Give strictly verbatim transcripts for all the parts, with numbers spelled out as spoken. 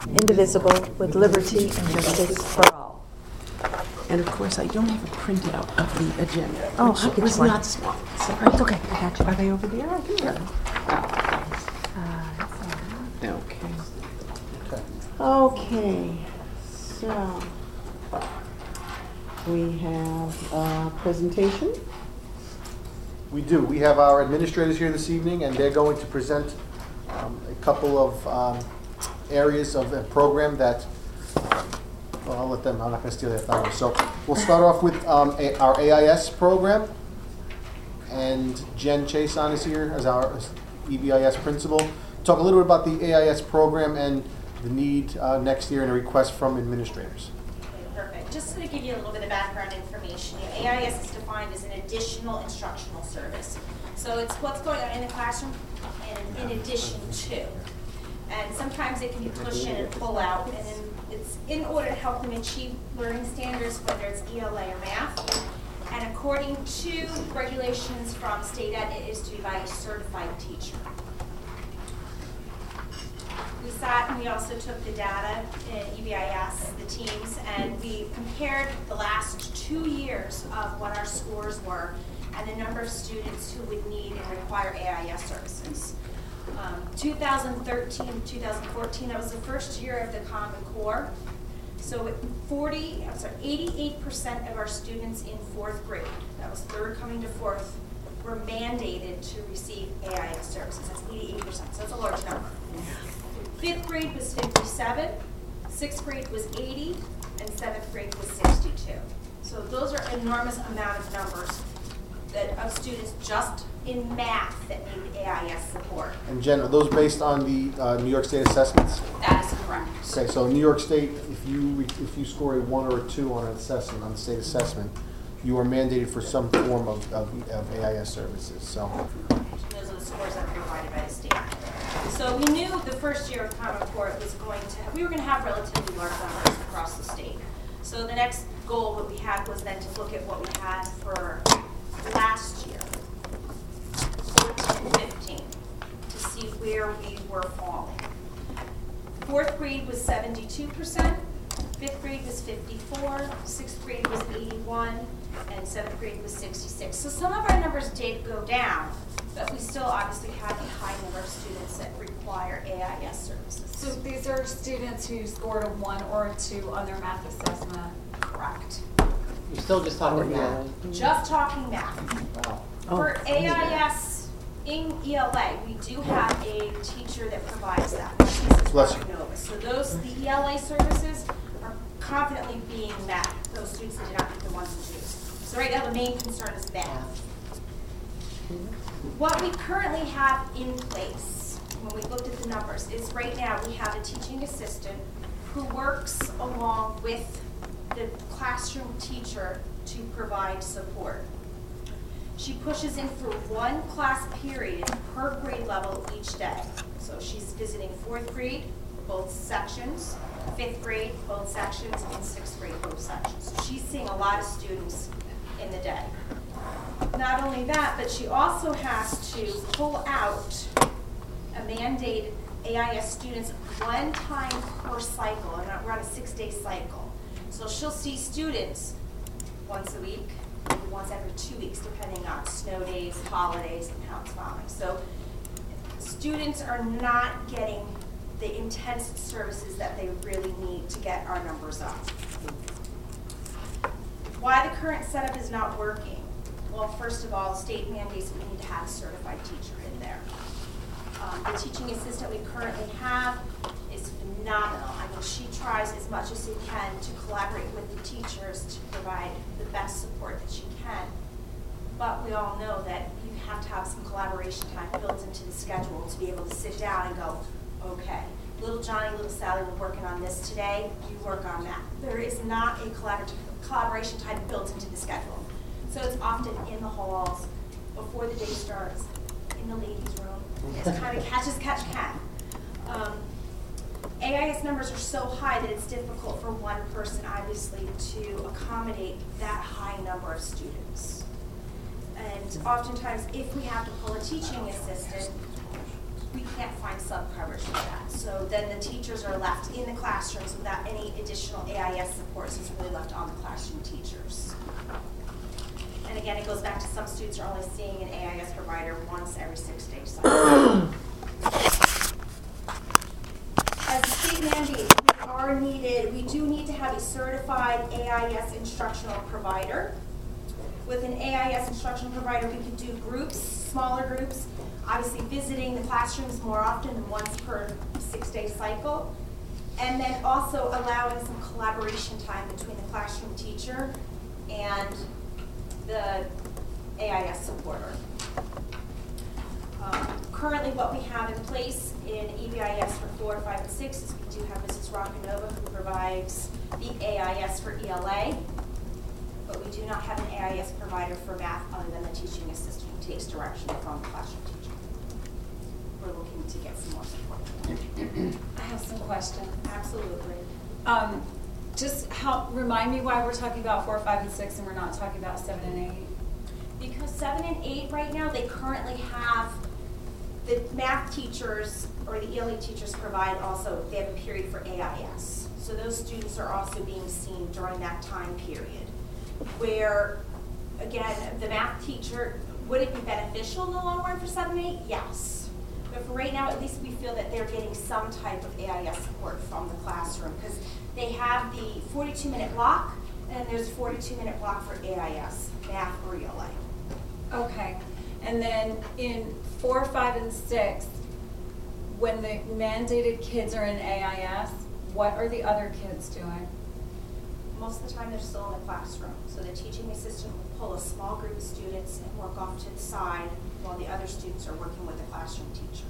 indivisible, with liberty and justice for all. And of course, I don't have a printout of the agenda. Oh, which I'll get was you one. not small. Sorry. It's okay, I got you. Are they over there? I can hear them. Uh, Okay. Okay, so we have a presentation. We do. We have our administrators here this evening, and they're going to present um, a couple of um, areas of a program that, well, I'll let them, I'm not going to steal their thunder. So we'll start off with um, a, our A I S program, and Jen Chason is here as our E B I S principal. Talk a little bit about the A I S program and the need uh, next year and a request from administrators. Perfect. Just to give you a little bit of background information, you know, A I S is defined as an additional instructional service. So it's what's going on in the classroom and in addition to. And sometimes it can be push in and pull out, and then it's in order to help them achieve learning standards, whether it's E L A or math. And according to regulations from State Ed, it is to be by a certified teacher. We sat and we also took the data in E B I S, the teams, and we compared the last two years of what our scores were and the number of students who would need and require A I S services. Um, two thousand thirteen, two thousand fourteen, that was the first year of the Common Core. So forty, I'm sorry, eighty-eight percent of our students in fourth grade, that was third coming to fourth, were mandated to receive A I S services. That's eighty-eight percent, so that's a large number. Fifth grade was fifty-seven, sixth grade was eighty, and seventh grade was sixty-two. So those are enormous amount of numbers that of students just in math that need A I S support. And Jen, are those based on the uh, New York State assessments? That is correct. Okay, so New York State, if you re- if you score a one or a two on an assessment, on the state assessment, you are mandated for some form of, of, of A I S services. So Those are the scores that are provided by the state. So we knew the first year of Common Core was going to have, we were going to have relatively large numbers across the state. So the next goal that we had was then to look at what we had for last year, fourteen fifteen, to see where we were falling. Fourth grade was seventy-two percent, fifth grade was fifty-four, sixth grade was eighty-one, and seventh grade was sixty-six. So some of our numbers did go down, but we still obviously have a high number of students that require A I S services. So these are students who scored a one or a two on their math assessment. Correct. You're still just talking math. Just talking math. wow. For Oh, A I S in E L A, we do have a teacher that provides that. Missus Bless you. Nova. So those, the E L A services are confidently being met, those students that did not pick the ones and twos. So right now the main concern is math. What we currently have in place, when we looked at the numbers, is right now we have a teaching assistant who works along with the classroom teacher to provide support. She pushes in for one class period per grade level each day. So she's visiting fourth grade, both sections, fifth grade, both sections, and sixth grade, both sections. So she's seeing a lot of students in the day. Not only that, but she also has to pull out a mandated A I S students one time per cycle, and we're on a six-day cycle. So she'll see students once a week, maybe once every two weeks, depending on snow days, holidays, and how it's falling. So students are not getting the intense services that they really need to get our numbers up. Why the current setup is not working? Well, first of all, the state mandates we need to have a certified teacher in there. Um, the teaching assistant we currently have is phenomenal. I mean, she tries as much as she can to collaborate with the teachers to provide the best support that she can. But we all know that you have to have some collaboration time built into the schedule to be able to sit down and go, okay, little Johnny, little Sally, we're working on this today, you work on that. There is not a collaborative collaboration time built into the schedule. So it's often in the halls, before the day starts, in the ladies' room. It's kind of catch as catch can. Um, A I S numbers are so high that it's difficult for one person, obviously, to accommodate that high number of students. And oftentimes, if we have to pull a teaching assistant, we can't find sub coverage for that. So then the teachers are left in the classrooms without any additional A I S support, so it's really left on the classroom teachers. And again, it goes back to some students are only seeing an A I S provider once every six days. cycle. As a state mandate, we are needed, we do need to have a certified A I S instructional provider. With an A I S instructional provider, we can do groups, smaller groups, obviously visiting the classrooms more often than once per six-day cycle, and then also allowing some collaboration time between the classroom teacher and the A I S supporter. Um, currently, what we have in place in E B I S for four, five, and six is we do have Missus Roccanova, who provides the A I S for E L A, but we do not have an A I S provider for math other than the teaching assistant who takes direction from the classroom teacher. We're looking to get some more support. I have some questions. Absolutely. Um, just help, remind me why we're talking about four, five, and six and we're not talking about seven and eight. Because seven and eight right now, they currently have, the math teachers or the E L A teachers provide also, they have a period for A I S. So those students are also being seen during that time period. Where, again, the math teacher, would it be beneficial in the long run for seven and eight? Yes. But for right now, at least we feel that they're getting some type of A I S support from the classroom because they have the forty-two minute block and there's a forty-two minute block for A I S, math or E L A. Okay, and then in four, five, and six, when the mandated kids are in A I S, what are the other kids doing? Most of the time, they're still in the classroom. So the teaching assistant will pull a small group of students and work off to the side while the other students are working with the classroom teacher.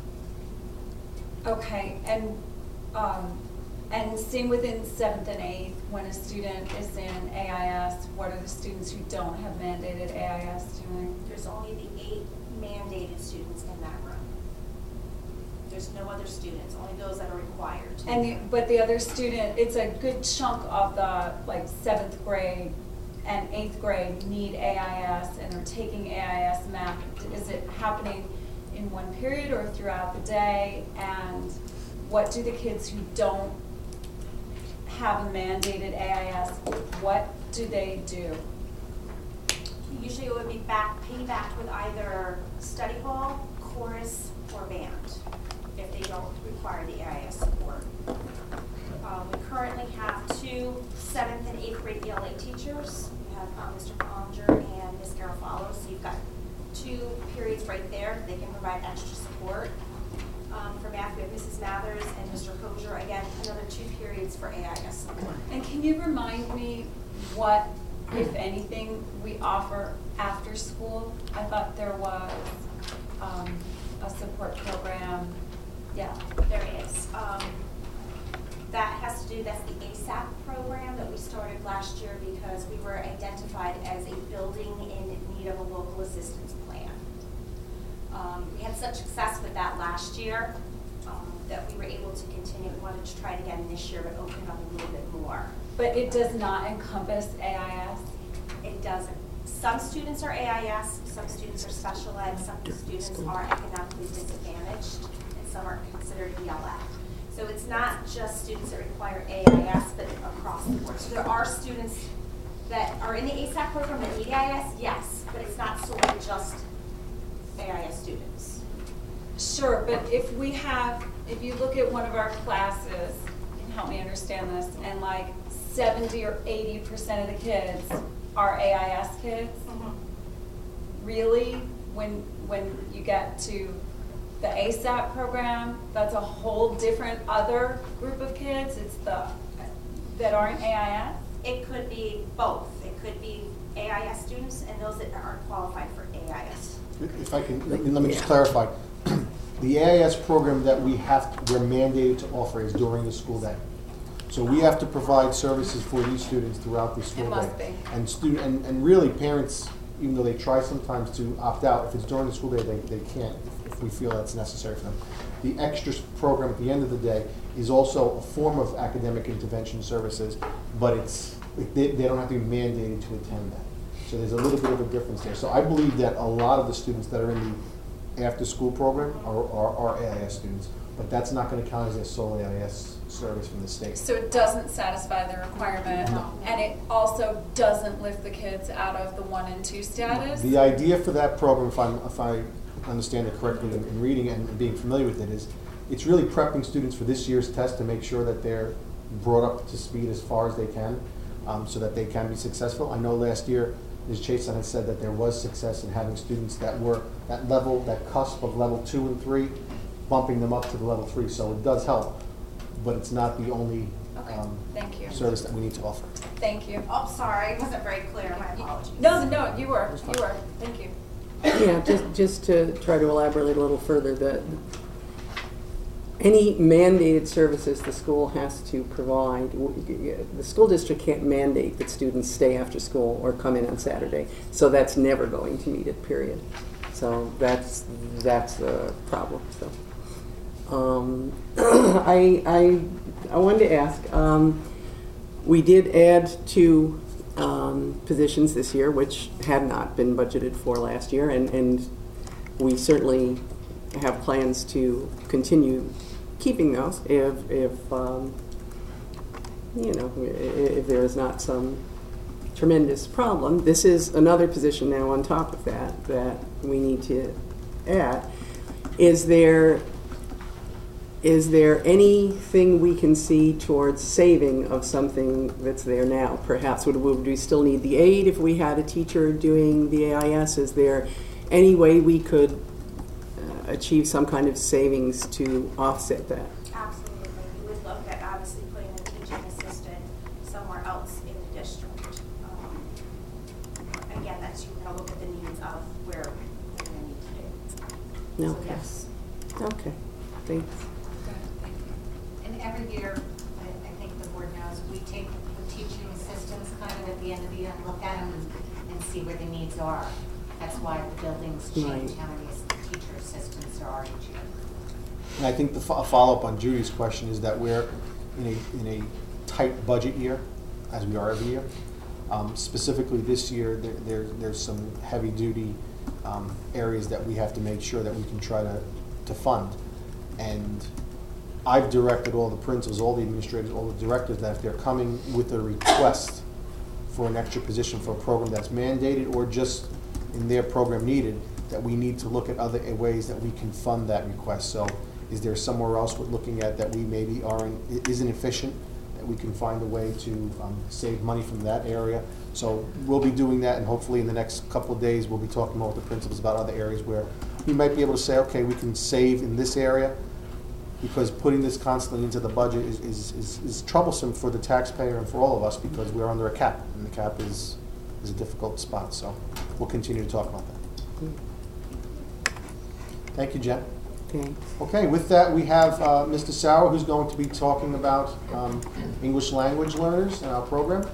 Okay, and um, and same within seventh and eighth, when a student is in A I S, what are the students who don't have mandated A I S doing? There's only the eight mandated students in that room. There's no other students, only those that are required. And the, but the other student, it's a good chunk of the like seventh grade and eighth grade need A I S and are taking A I S math. Is it happening in one period or throughout the day? And what do the kids who don't have a mandated A I S, what do they do? Usually it would be back, piggybacked with either study hall, chorus, or band, if they don't require the A I S support. Um, we currently have two seventh and eighth grade E L A teachers. We have um, Mister Collinger and Miz Garofalo, so you've got two periods right there. They can provide extra support. Um, for math, we have Missus Mathers and Mister Hosier. Again, another two periods for A I S support. And can you remind me what, if anything, we offer after school? I thought there was um, a support program. Yeah. There is. Um, that has to do, that's the A S A P program that we started last year because we were identified as a building in need of a local assistance plan. Um, we had such success with that last year um, that we were able to continue. We wanted to try it again this year, but open up a little bit more. But it does not encompass A I S? It doesn't. Some students are A I S, some students are special ed, some students are economically disadvantaged, and some are considered E L A. So it's not just students that require A I S, but across the board. So there are students that are in the A S A P program that need A I S, yes, but it's not solely just A I S students. Sure, but if we have, if you look at one of our classes, you can help me understand this, and like seventy or eighty percent of the kids are A I S kids, Mm-hmm. really, when when you get to the A S A P program, that's a whole different other group of kids. It's the that aren't A I S. It could be both. It could be A I S students and those that aren't qualified for A I S. If I can, let me, let me just clarify. The A I S program that we have, we're mandated to offer is during the school day. So we have to provide services for these students throughout the school It day. must be. And student, and, and really parents, even though they try sometimes to opt out, if it's during the school day, they, they can't, if we feel that's necessary for them. The extras program at the end of the day is also a form of academic intervention services, but it's, they, they don't have to be mandated to attend that. So there's a little bit of a difference there. So I believe that a lot of the students that are in the after-school program are, are, are A I S students, but that's not going to count as a sole A I S service from the state. So it doesn't satisfy the requirement, No. and it also doesn't lift the kids out of the one and two status? The idea for that program, if, I'm, if I understand it correctly in, in reading it and being familiar with it, is it's really prepping students for this year's test to make sure that they're brought up to speed as far as they can, um, so that they can be successful. I know last year, Miz Chason had said that there was success in having students that were that level, that cusp of level two and three, bumping them up to the level three. So it does help, but it's not the only Okay, um, thank you. service that we need to offer. Thank you. Oh, sorry, I wasn't very clear, my apologies. No, no, you were, you were, thank you. Yeah, just, just to try to elaborate a little further, that any mandated services the school has to provide, the school district can't mandate that students stay after school or come in on Saturday. So that's never going to meet it, period. So that's, that's the problem, so. Um, I, I, I wanted to ask, um, we did add two um, positions this year, which had not been budgeted for last year, and, and we certainly have plans to continue keeping those if, if um, you know, if there is not some tremendous problem. This is another position now on top of that that we need to add. Is there Is there anything we can see towards saving of something that's there now? Perhaps would, would we still need the aid if we had a teacher doing the A I S? Is there any way we could uh, achieve some kind of savings to offset that? Absolutely. We would look at obviously putting a teaching assistant somewhere else in the district. Um, again, that's, you're going to look at the needs of where we're going to need to do. No. So yes. Okay, thanks. And every year, I, I think the board knows, we take the teaching assistants kind of at the end of the year and look at them and, and see where the needs are. That's why the buildings change, Right. how many teacher assistants there are each year. And I think the fo- follow-up on Judy's question is that we're in a, in a tight budget year, as we are every year. Um, specifically this year, there, there, there's some heavy-duty um, areas that we have to make sure that we can try to, to fund. And I've directed all the principals, all the administrators, all the directors that if they're coming with a request for an extra position for a program that's mandated or just in their program needed, that we need to look at other ways that we can fund that request. So is there somewhere else we're looking at that we maybe aren't, isn't efficient, that we can find a way to um, save money from that area? So we'll be doing that, and hopefully in the next couple of days we'll be talking more with the principals about other areas where we might be able to say, okay, we can save in this area, because putting this constantly into the budget is, is, is, is troublesome for the taxpayer and for all of us, because we're under a cap, and the cap is, is a difficult spot. So we'll continue to talk about that. Thank you, Jen. Thanks. Okay, with that, we have uh, Mister Sauer, who's going to be talking about um, English language learners in our program.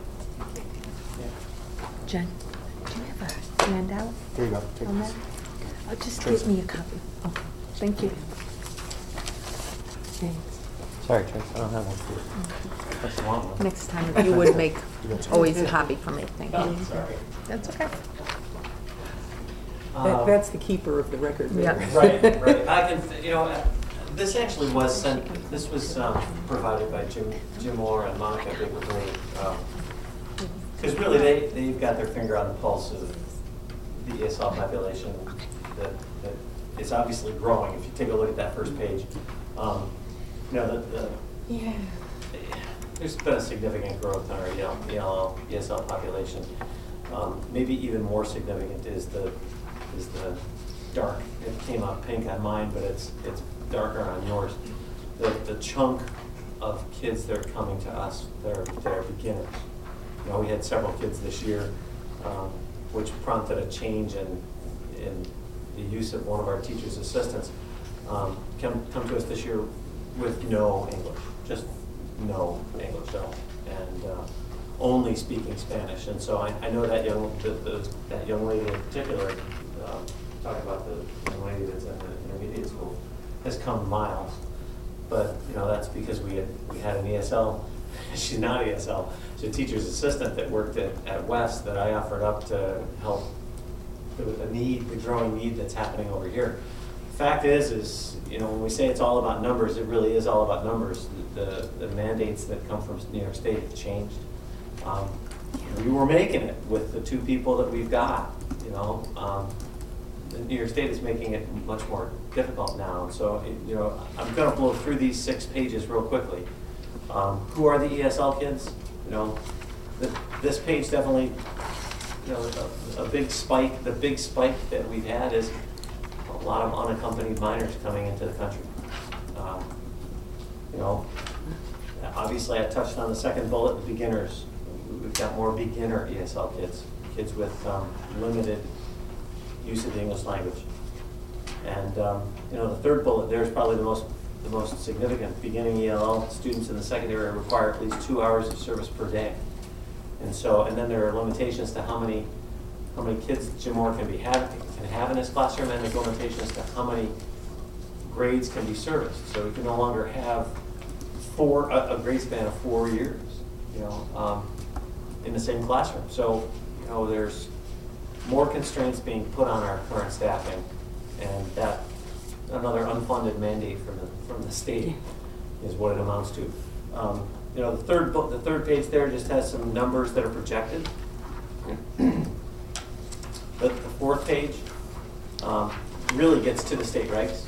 Jen, do you have a handout Here you go. Take on this. that? Oh, just Tracy. give me a copy. Okay, thank you. Thanks. Sorry, Trace, I don't have one for you. That's the long one. Next time, if you would make That's always a copy for me, thank Oh, you. sorry. That's okay. That, Um, that's the keeper of the record. Yeah. Right, right. I can, you know, uh, this actually was sent, this was um, provided by Jim, Jim Moore and Monica Biggley. Because really, they, they've got their finger on the pulse of the E S L population that, that is obviously growing. If you take a look at that first page, um, you know, the, the, Yeah. there's been a significant growth in our E L L, E S L population. Um, maybe even more significant is the is the dark. It came out pink on mine, but it's it's darker on yours. The the chunk of kids that are coming to us, they're they're beginners. You know, we had several kids this year, um, which prompted a change in in the use of one of our teachers' assistants. Um, come come to us this year with no English, just no English at all, and uh, only speaking Spanish. And so I, I know that young the, the, that young lady in particular, uh, talking about the young lady that's in the intermediate school, has come miles. But you know, that's because we had we had an E S L. She's not E S L. She's a teacher's assistant that worked at, at West that I offered up to help the, the need, the growing need that's happening over here. fact is, is, you know, when we say it's all about numbers, it really is all about numbers. The, the mandates that come from New York State have changed. Um, we were making it with the two people that we've got, you know. Um, New York State is making it much more difficult now. And so, it, you know, I'm going to blow through these six pages real quickly. Um, who are the E S L kids? You know, the, this page definitely, you know, a, a big spike. The big spike that we've had is a lot of unaccompanied minors coming into the country. Um, you know, obviously I touched on the second bullet, the beginners. We've got more beginner E S L kids, kids with um, limited use of the English language. And um, you know, the third bullet there is probably the most the most significant. Beginning E L L students in the secondary require at least two hours of service per day. And so, and then there are limitations to how many how many kids Jim Moore can be have can have in his classroom, and there's limitations to how many grades can be serviced. So we can no longer have four a, a grade span of four years, you know, um, in the same classroom. So you know, there's more constraints being put on our current staffing, and that another unfunded mandate from the from the state is what it amounts to. Um, you know, the third book, the third page there just has some numbers that are projected. the, the fourth page um, really gets to the state regs.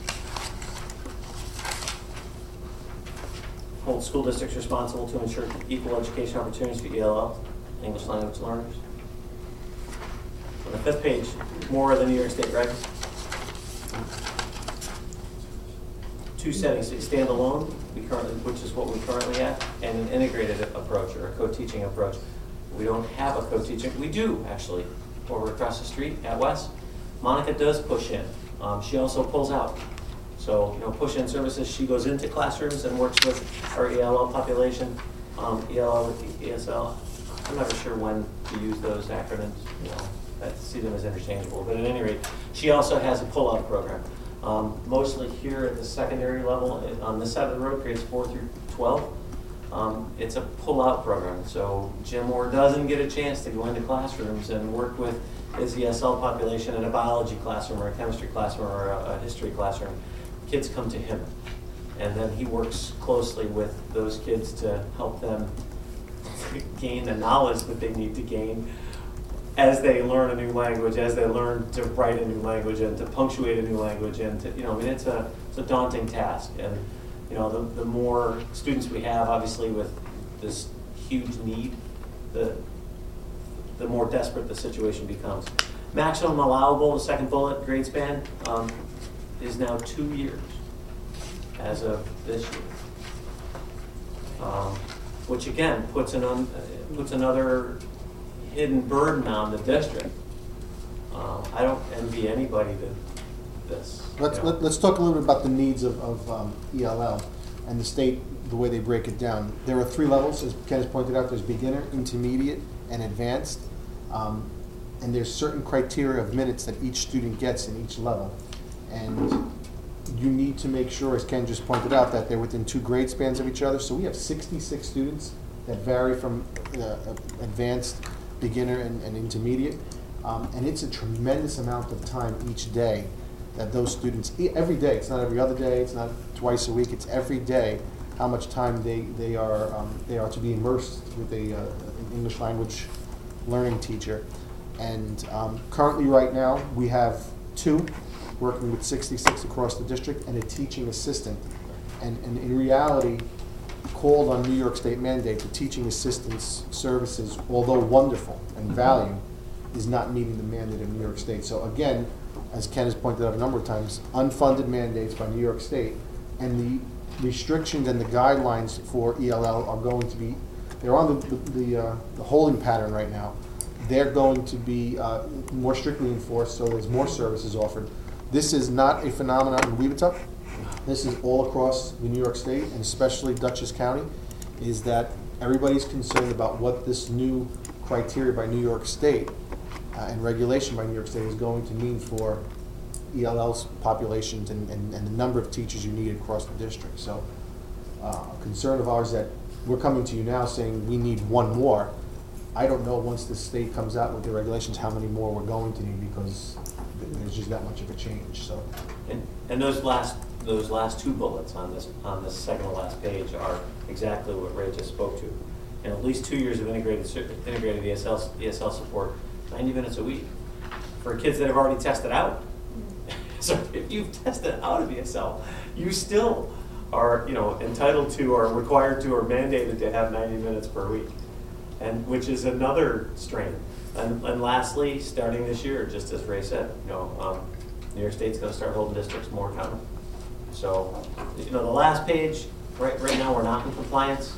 Hold school districts responsible to ensure equal education opportunities for E L L, English language learners. On the fifth page, more of the New York State regs. Two settings: a standalone, we currently, which is what we currently have, and an integrated approach or a co-teaching approach. We don't have a co-teaching. We do actually over across the street at West. Monica does push in. Um, she also pulls out. So, you know, push-in services. She goes into classrooms and works with our E L L population. Um, E L L with E S L. I'm never sure when to use those acronyms. You know, I see them as interchangeable. But at any rate, she also has a pull-out program. Um, mostly here at the secondary level, on this side of the road, grades four through twelve. Um, it's a pull-out program. So Jim Moore doesn't get a chance to go into classrooms and work with his E S L population in a biology classroom or a chemistry classroom or a, a history classroom. Kids come to him, and then he works closely with those kids to help them gain the knowledge that they need to gain as they learn a new language, as they learn to write a new language and to punctuate a new language, and to, you know, I mean, it's a it's a daunting task. And you know, the the more students we have, obviously, with this huge need, the the more desperate the situation becomes. Maximum allowable, the second bullet, grade span, um, is now two years as of this year, um, which again puts an un, puts another hidden burden on the district. Um, I don't envy anybody that this. Let's, you know. let, let's talk a little bit about the needs of, of um, E L L and the state, the way they break it down. There are three levels, as Ken has pointed out. There's beginner, intermediate, and advanced. Um, and there's certain criteria of minutes that each student gets in each level. And you need to make sure, as Ken just pointed out, that they're within two grade spans of each other. So we have sixty-six students that vary from uh, advanced, beginner, and, and intermediate. Um, and it's a tremendous amount of time each day that those students, every day, it's not every other day, it's not twice a week, it's every day, how much time they, they, are, um, they are to be immersed with a, uh, an English language learning teacher. And um, currently right now, we have two working with sixty-six across the district and a teaching assistant. And, and in reality, called on New York State mandate, the teaching assistance services, although wonderful and valued, is not meeting the mandate of New York State. So again, as Ken has pointed out a number of times, unfunded mandates by New York State, and the restrictions and the guidelines for E L L are going to be, they're on the, the, the, uh, the holding pattern right now. They're going to be uh, more strictly enforced, so there's more services offered. This is not a phenomenon in Weebutuck. This is all across the New York State, and especially Dutchess County, is that everybody's concerned about what this new criteria by New York State uh, and regulation by New York State is going to mean for E L L's populations and, and, and the number of teachers you need across the district. So uh, a concern of ours that we're coming to you now saying we need one more. I don't know, once the state comes out with the regulations, how many more we're going to need, because th- there's just that much of a change, so. And, and those last, those last two bullets on this, on this second to last page are exactly what Ray just spoke to. And at least two years of integrated, ser- integrated E S L, E S L support, ninety minutes a week, for kids that have already tested out. So if you've tested out of E S L, you still are, you know, entitled to, or required to, or mandated to have ninety minutes per week, and which is another strain. And, and lastly, starting this year, just as Ray said, you know, um, New York State's going to start holding districts more accountable. So, you know, the last page, right, right now we're not in compliance.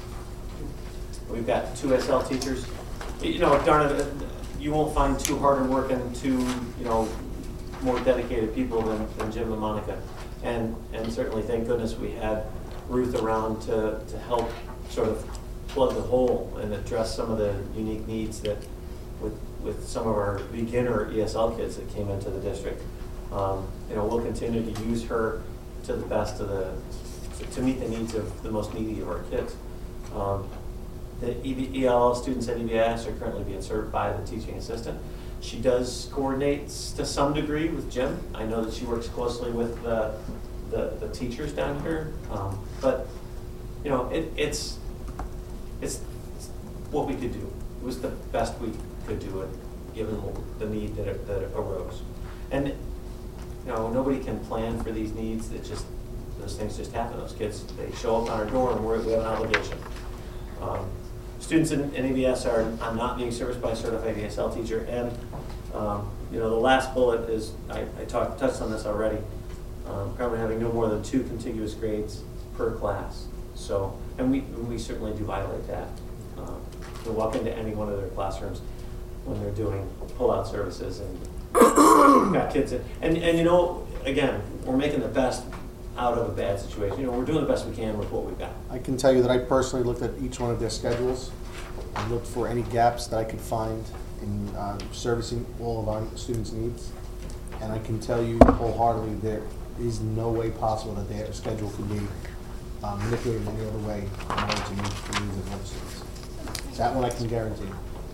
We've got two S L teachers. You know, darn it, you won't find two harder working, two, you know, more dedicated people than, than Jim and Monica. And, and certainly, thank goodness, we had Ruth around to, to help sort of plug the hole and address some of the unique needs that with, with some of our beginner E S L kids that came into the district. Um, you know, we'll continue to use her to the best of the, to meet the needs of the most needy of our kids. Um, the E L L students at E B I S are currently being served by the teaching assistant. She does coordinate to some degree with Jim. I know that she works closely with the, the, the teachers down here. Um, but, you know, it, it's, it's, it's what we could do. It was the best we could do it, given the need that, it, that it arose. And, you know, nobody can plan for these needs. It just, those things just happen. Those kids, they show up on our door and we're, we have an obligation. Um, Students in, in E B S are, are not being serviced by a certified E S L teacher, and um, you know, the last bullet is, I, I talked touched on this already, um, probably having no more than two contiguous grades per class. So, and we, we certainly do violate that. Um, you walk into any one of their classrooms when they're doing pull-out services, and we've got kids in, and, and you know, again, we're making the best out of a bad situation. You know, we're doing the best we can with what we've got. I can tell you that I personally looked at each one of their schedules and looked for any gaps that I could find in uh, servicing all of our students' needs. And I can tell you wholeheartedly there is no way possible that their schedule could be um, manipulated any other way in order to meet the needs of other students. That one I can guarantee.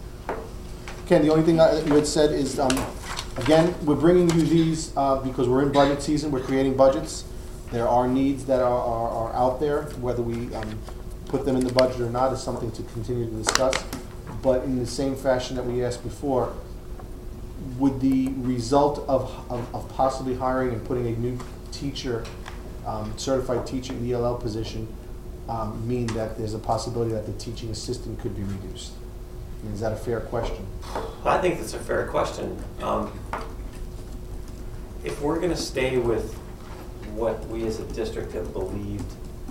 Ken, the only thing I, you had said is, um, again, we're bringing you these uh, because we're in budget season, we're creating budgets. There are needs that are, are, are out there. Whether we um, put them in the budget or not is something to continue to discuss. But in the same fashion that we asked before, would the result of, of, of possibly hiring and putting a new teacher, um, certified teacher in the E L L position, um, mean that there's a possibility that the teaching assistant could be reduced? I mean, is that a fair question? I think that's a fair question. Um, if we're going to stay with what we as a district have believed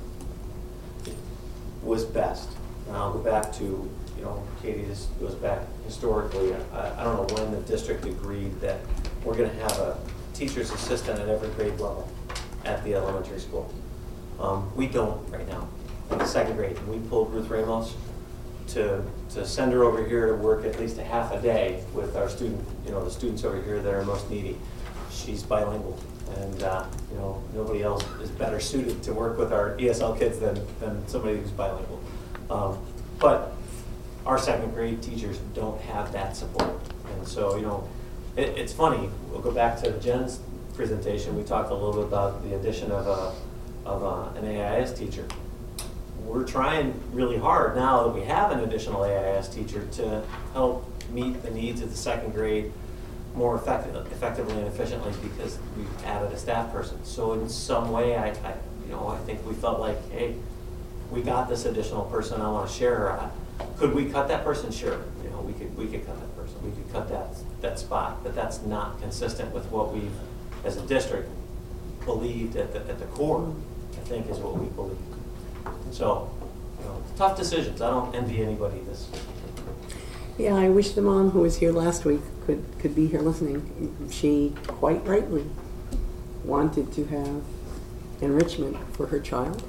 was best, and I'll go back to, you know, Katie just goes back historically. I, I don't know when the district agreed that we're going to have a teacher's assistant at every grade level at the elementary school. Um, we don't right now in the second grade. And we pulled Ruth Ramos to to send her over here to work at least a half a day with our student, you know, the students over here that are most needy. She's bilingual. And uh, you know, nobody else is better suited to work with our E S L kids than, than somebody who's bilingual. Um, but our second grade teachers don't have that support. And so, you know, it, it's funny. We'll go back to Jen's presentation. We talked a little bit about the addition of, a, of a, an A I S teacher. We're trying really hard now that we have an additional A I S teacher to help meet the needs of the second grade more effective, effectively and efficiently, because we've added a staff person. So in some way, I, I, you know, I think we felt like, hey, we got this additional person. I want to share her. Could we cut that person? Sure. You know, we could, we could cut that person. We could cut that that spot. But that's not consistent with what we've, as a district, believed at the at the core. I think is what we believe. So, you know, tough decisions. I don't envy anybody this. Yeah, I wish the mom who was here last week could, could be here listening. She, quite rightly, wanted to have enrichment for her child.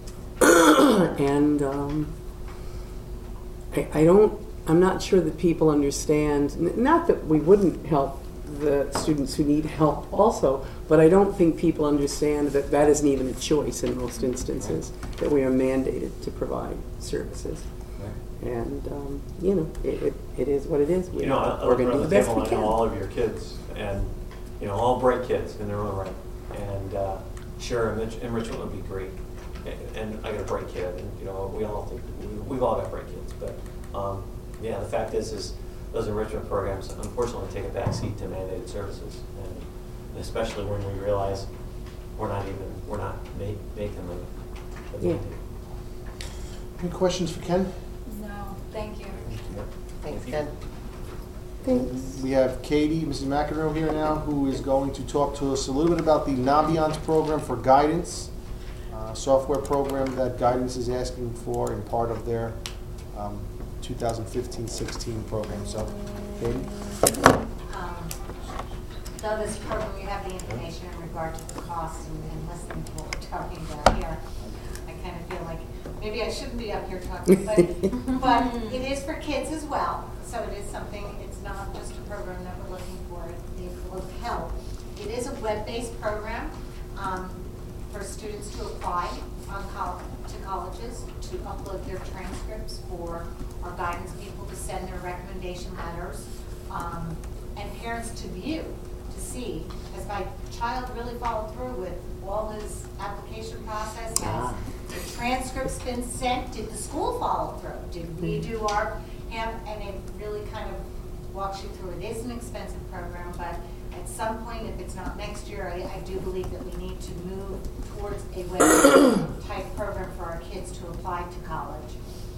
and um, I, I don't, I'm not sure that people understand, n- not that we wouldn't help the students who need help also, but I don't think people understand that that isn't even a choice in most instances, that we are mandated to provide services. And, um, you know, it, it, it is what it is. We- You know, I I We're look gonna do around the the best table, we I know can. all of your kids, and, you know, all bright kids in their own right. And, uh, sure, enrich- enrichment would be great. A- And I got a bright kid, and, you know, we all think, we- we've all got bright kids. But, um, yeah, the fact is, is those enrichment programs unfortunately take a backseat to mandated services. And especially when we realize we're not even, we're not ma- making them a Yeah. mandate. Any questions for Ken? No, thank you. Thanks, Ken. Thanks. We have Katie, Missus McEnroe here now, who is going to talk to us a little bit about the Naviance program for guidance, uh, software program that Guidance is asking for in part of their um, two thousand fifteen sixteen program. So, Katie? Um, Though this program, you have the information in regard to the cost and and listening to what we're talking about here, I kind of feel like maybe I shouldn't be up here talking, but, but it is for kids as well. So it is something, it's not just a program that we're looking for, it will help. It is a web-based program um, for students to apply on col- to colleges, to upload their transcripts, for our guidance people to send their recommendation letters, um, and parents to view, to see, has my child really followed through with all his application process? Has the transcripts been sent? Did the school follow through? Did we do our, and, and it really kind of walks you through. It is an expensive program, but at some point, if it's not next year, I, I do believe that we need to move towards a web type program for our kids to apply to college.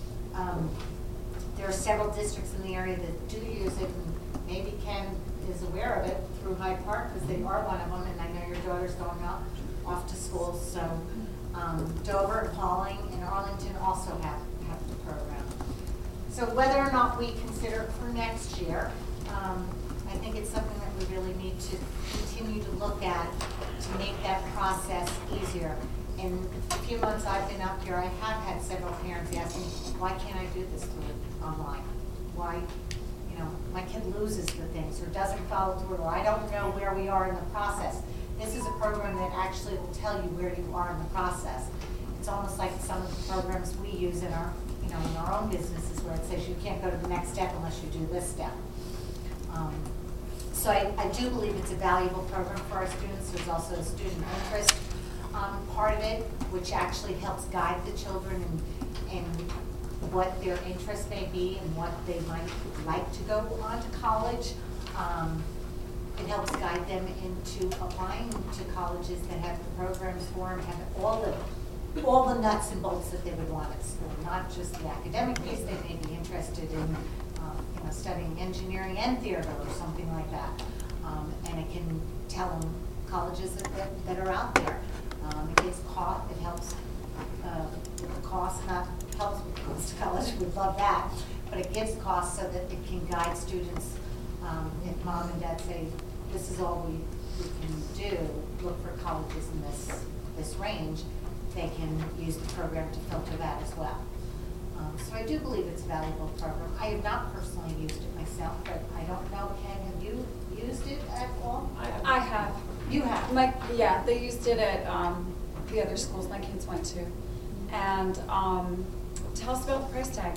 Um, there are several districts in the area that do use it, and maybe Ken is aware of it through Hyde Park, because they are one of them, and I know your daughter's going off, off to school. So um, Dover, Pauling, and Arlington also have, have the program. So whether or not we consider it for next year, um, I think it's something that we really need to continue to look at to make that process easier. In a few months I've been up here, I have had several parents ask me, why can't I do this through online? Why, you know, my kid loses the things or doesn't follow through, or I don't know where we are in the process. This is a program that actually will tell you where you are in the process. It's almost like some of the programs we use in our, you know, in our own businesses, where it says you can't go to the next step unless you do this step. Um, so I, I do believe it's a valuable program for our students. There's also a student interest um, part of it, which actually helps guide the children in, in what their interests may be and what they might like to go on to college. Um, it helps guide them into applying to colleges that have the programs for them, have all the all the nuts and bolts that they would want at school, not just the academic piece. They may be interested in um, you know, studying engineering and theater or something like that. Um, and it can tell them colleges that, that, that are out there. Um, it gives cost, it helps uh, with the cost, not helps with the cost of college, we'd love that, but it gives cost so that it can guide students. Um, if mom and dad say, this is all we, we can do, look for colleges in this, this range, they can use the program to filter that as well. Um, so I do believe it's a valuable program. I have not personally used it myself, but I don't know, Ken, have you used it at all? I have. I have. You have? My, yeah, they used it at um, the other schools my kids went to. And um, tell us about the price tag.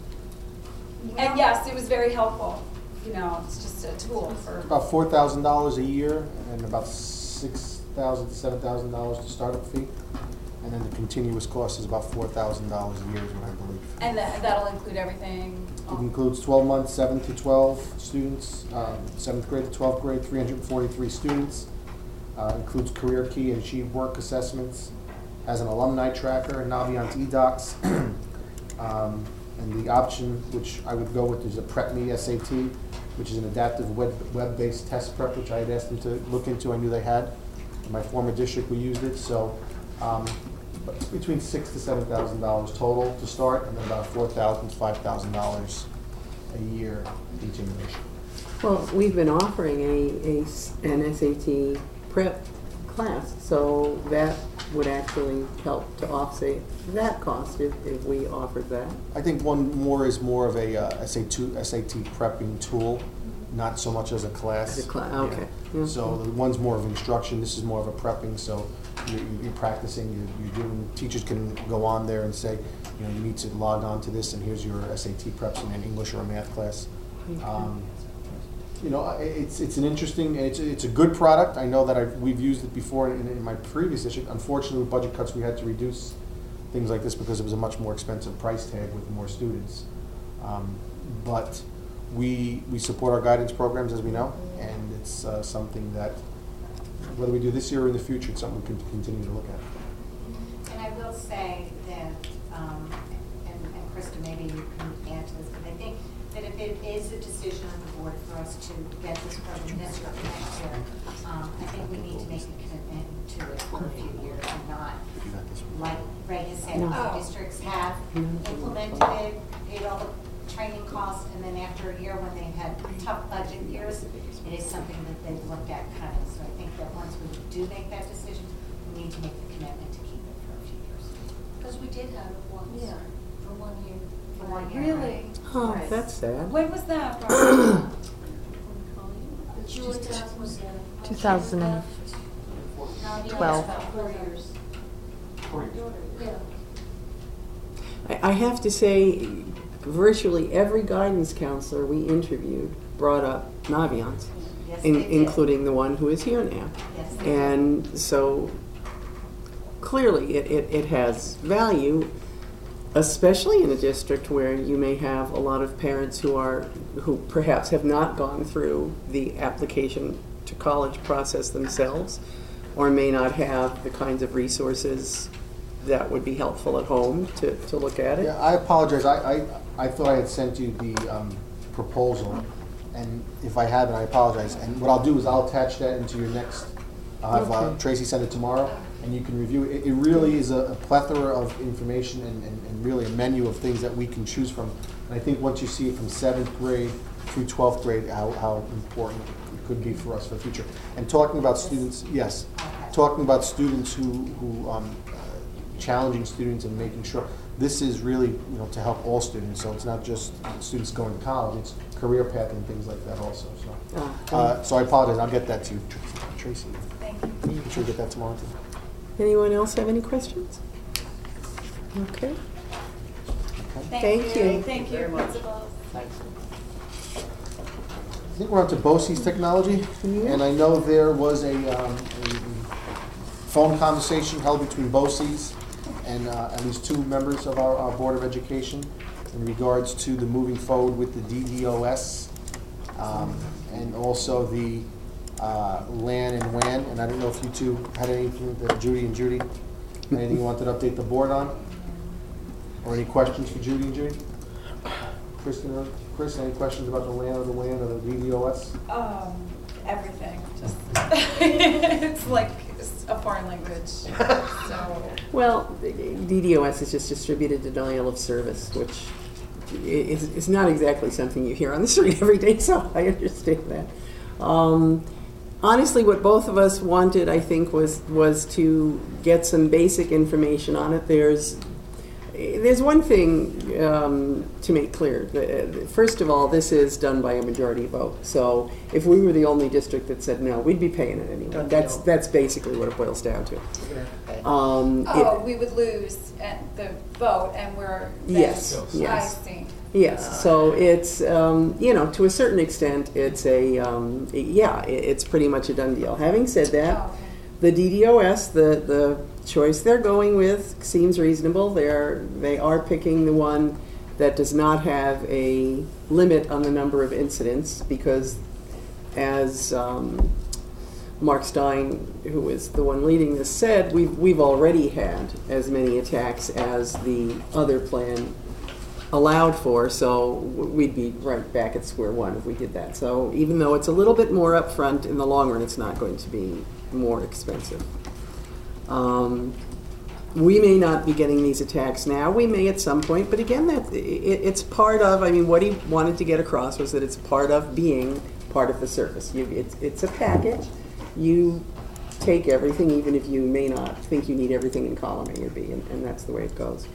And yes, it was very helpful. You know, it's just a tool for. About four thousand dollars a year and about six thousand to seven thousand dollars to startup fee. And then the continuous cost is about four thousand dollars a year is what I believe. And that, that'll include everything. It includes twelve months, seven to twelve students, um, seventh grade to twelfth grade, three hundred forty-three students. Uh, includes Career Key and Achieve Work assessments, has an alumni tracker and Naviance eDocs. um, and the option, which I would go with, is a Prep Me S A T, which is an adaptive web, web-based test prep, which I had asked them to look into. I knew they had. In my former district, we used it. So um, but it's between six to seven thousand dollars total to start, and then about four thousand to five thousand dollars a year continuation. Well, we've been offering a, a s- an S A T prep class, so that would actually help to offset that cost if, if we offered that. I think one more is more of a uh, S A T prepping tool, not so much as a class. As a cla- okay. Yeah. Yeah. So the one's more of instruction. This is more of a prepping. So you're, you're practicing, you're, you're doing, teachers can go on there and say, you know, you need to log on to this, and here's your S A T preps in an English or a math class. Um, you know, I- it's it's an interesting, it's it's a good product. I know that I've, we've used it before in, in my previous district. Unfortunately, with budget cuts, we had to reduce things like this because it was a much more expensive price tag with more students. Um, but we we support our guidance programs, as we know, and it's uh, something that, whether we do this year or in the future, it's something we can continue to look at. And I will say that, um, and, and Krista, maybe you can add to this, but I think that if it is a decision of the board for us to get this program this year or next year, um, I think we need to make a commitment to it for a few years and not, like Ray has said, No. other districts have implemented it, paid all the training costs, and then after a year when they've had tough budget years, it is something that they've looked at cutting. So I think that once we do make that decision, we need to make the commitment to keep it for a few years. Because we did have it once, Yeah. for one year. For one year. Really? Oh, Right. that's sad. When was that, Barbara? Julie Duff was there. two thousand twelve. About four years. Yeah. I, I have to say, virtually every guidance counselor we interviewed brought up Naviance, Yes, in, they did. including the one who is here now. Yes, they did. And so clearly it, it, it has value, especially in a district where you may have a lot of parents who are, who perhaps have not gone through the application to college process themselves, or may not have the kinds of resources that would be helpful at home to, to look at it. Yeah, I apologize. I, I, I thought I had sent you the um, proposal, and if I haven't, I apologize. And what I'll do is I'll attach that into your next, I'll have uh, Okay. Tracy send it tomorrow, and you can review it. It really is a, a plethora of information and, and, and really a menu of things that we can choose from. And I think once you see it from seventh grade through twelfth grade, how, how important it could be for us for the future. And talking about students, yes, talking about students who, who um, challenging students and making sure this is really, you know, to help all students. So it's not just students going to college; it's career path and things like that also. So, Ah, uh, so I apologize. I'll get that to you, Tracy. Thank you. I'm sure you get that tomorrow too. Anyone else have any questions? Okay. Thank Thank you. you. Thank you, principals. I think we're on to BOCES technology, Yeah. and I know there was a, um, a phone conversation held between BOCES and uh, at least two members of our, our Board of Education in regards to the moving forward with the D D O S um, and also the uh, LAN and W A N. And I don't know if you two had anything, that Judy and Judy, anything you wanted to update the board on? Or any questions for Judy and Judy? Kristen or Chris, any questions about the LAN or the W A N or the D D O S? Um, everything, just, it's like a foreign language, so. Well, D D O S is just distributed denial of service, which i- is, is not exactly something you hear on the street every day, so I understand that. Um, honestly, what both of us wanted, I think, was was to get some basic information on it. There's There's one thing um, to make clear. The- First of all, this is done by a majority vote. So if we were the only district that said no, we'd be paying it anyway. That's that's basically what it boils down to. Um, Oh, it- we would lose at the vote and we're. then- Yes, yes. I see. Yes, so it's, um, you know, to a certain extent, it's a, um, yeah, i- it's pretty much a done deal. Having said that, Oh, okay. the D D O S, the, the choice they're going with seems reasonable. They're, they are picking the one that does not have a limit on the number of incidents because as um, Mark Stein, who is the one leading this, said, we've, we've already had as many attacks as the other plan allowed for, so w- we'd be right back at square one if we did that. So even though it's a little bit more upfront, in the long run, it's not going to be more expensive. Um, we may not be getting these attacks now. We may at some point, but again, that it, it's part of. I mean, what he wanted to get across was that it's part of being part of the service. You, it's it's a package. You take everything, even if you may not think you need everything in column A or B, and, and that's the way it goes.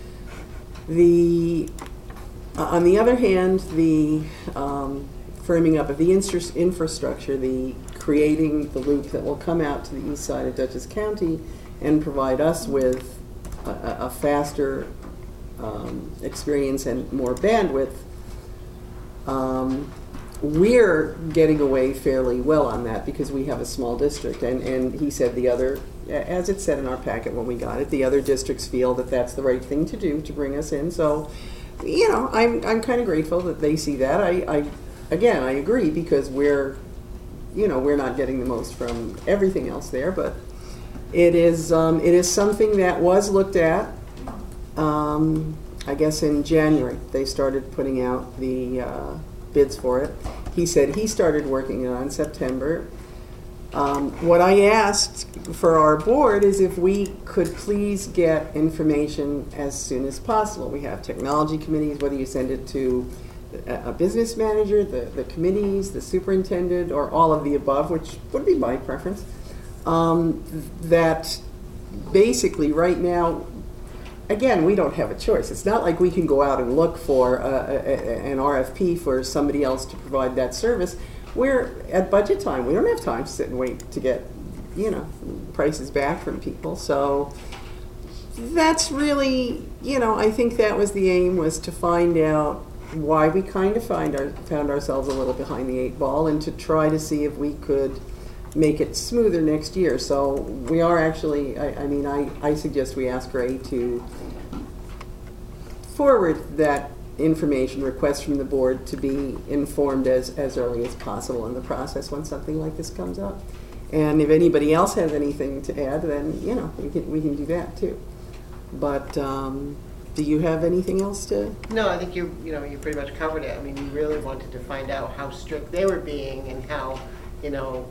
The uh, on the other hand, the um, firming up of the instru- infrastructure, the creating the loop that will come out to the east side of Dutchess County and provide us with a, a a faster um, experience and more bandwidth, um, we're getting away fairly well on that because we have a small district. And, and he said the other, as it said in our packet when we got it, the other districts feel that that's the right thing to do to bring us in. So, you know, I'm, I'm kind of grateful that they see that. I, I, again, I agree because we're, you know, we're not getting the most from everything else there, but it is, um, it is something that was looked at. Um, I guess in January they started putting out the uh, bids for it. He said he started working it on September. Um, what I asked for our board is if we could please get information as soon as possible. We have technology committees, whether you send it to a, a business manager, the, the committees, the superintendent, or all of the above, which would be my preference, um, that basically right now, again, we don't have a choice. It's not like we can go out and look for a, a, an R F P for somebody else to provide that service. We're at budget time. We don't have time to sit and wait to get, you know, prices back from people. So that's really, you know, I think that was the aim, was to find out why we kind of find our, found ourselves a little behind the eight ball and to try to see if we could make it smoother next year. So we are actually, I, I mean, I, I suggest we ask Ray to forward that information, request from the board to be informed as, as early as possible in the process when something like this comes up. And if anybody else has anything to add, then, you know, we can, we can do that too. But um, do you have anything else to? No, I think you, you know, you pretty much covered it. I mean, we really wanted to find out how strict they were being and how, you know,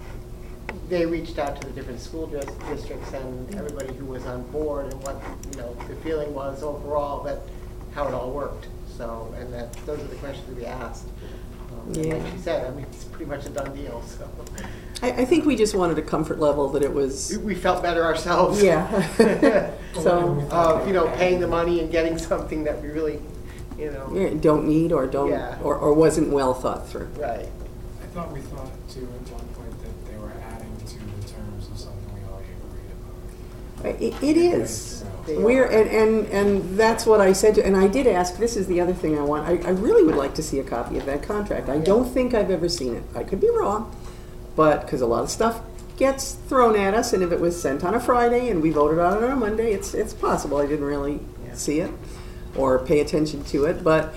they reached out to the different school dis districts and everybody who was on board and what, you know, the feeling was overall, that how it all worked. So, and that those are the questions that we asked. Um, Yeah. Like she said, I mean, it's pretty much a done deal. So I, I think we just wanted a comfort level that it was. we felt better ourselves. Yeah. So. Of, you know, paying the money and getting something that we really, you know. Yeah, don't need or don't, Yeah. or, or wasn't well thought through. Right. I thought we thought too at one point that they were adding to the terms of something we already agreed upon. It, it is. They We're, are. and, and, and that's what I said to, and I did ask, this is the other thing I want, I, I really would like to see a copy of that contract. I don't think I've ever seen it. I could be wrong, but, because a lot of stuff gets thrown at us, and if it was sent on a Friday and we voted on it on a Monday, it's, it's possible I didn't really Yeah. see it or pay attention to it, but,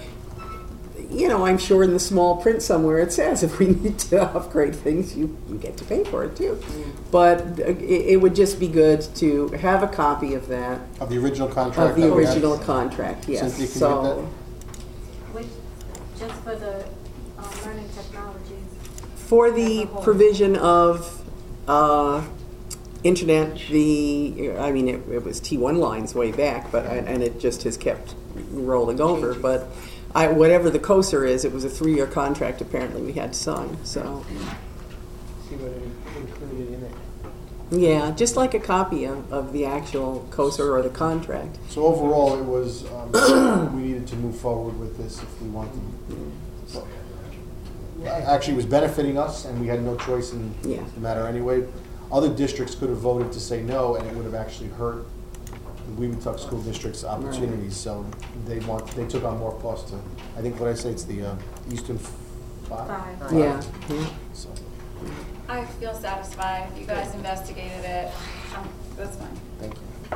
you know, I'm sure in the small print somewhere it says if we need to upgrade things, you, you get to pay for it too. Mm. But uh, it, it would just be good to have a copy of that, Of the original contract. of the that we had. original contract, yes. Cynthia, can you get So, Which, just for the um, learning technologies. for As the a whole. provision of uh, internet, the, I mean, it, it was T one lines way back, but, and it just has kept rolling over, but I, whatever the COSER is, it was a three-year contract apparently we had to sign, so. See what it included in it. Yeah, just like a copy of, of the actual COSER or the contract. So overall, it was, um, we needed to move forward with this if we wanted. So, actually, it was benefiting us, and we had no choice in Yeah. the matter anyway. Other districts could have voted to say no, and it would have actually hurt the Weemutuck School District's opportunities. So they want, they took on more cost to, I think what I say, it's the uh, Eastern Five. Five. Yeah, yeah. So, I feel satisfied. You guys investigated it. Um, That's fine. thank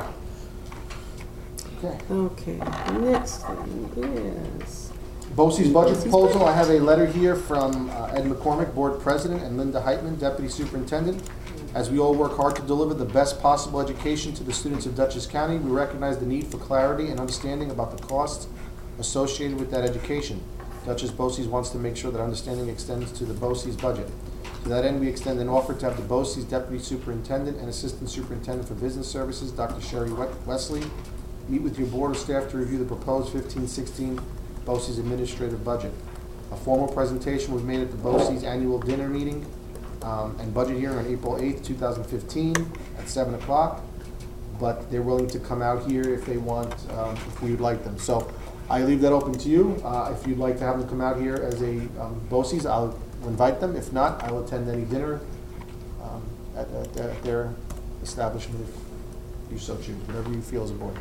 you. Okay. Okay, next thing is, BOCES budget BOCES proposal, I budget. have a letter here from uh, Ed McCormick, Board President, and Linda Heitman, Deputy Superintendent. As we all work hard to deliver the best possible education to the students of Dutchess County, we recognize the need for clarity and understanding about the costs associated with that education. Dutchess BOCES wants to make sure that understanding extends to the BOCES budget. To that end, we extend an offer to have the BOCES Deputy Superintendent and Assistant Superintendent for Business Services, Doctor Sherry Wesley, meet with your board of staff to review the proposed fifteen sixteen BOCES administrative budget. A formal presentation was made at the BOCES annual dinner meeting um, and budget hearing on April eighth, two thousand fifteen at seven o'clock, but they're willing to come out here if they want, um, if we would like them. So I leave that open to you. Uh, if you'd like to have them come out here as a um, BOCES, I'll invite them. If not, I'll attend any dinner um, at, at, at their establishment if, you so choose, whatever you feel as a board.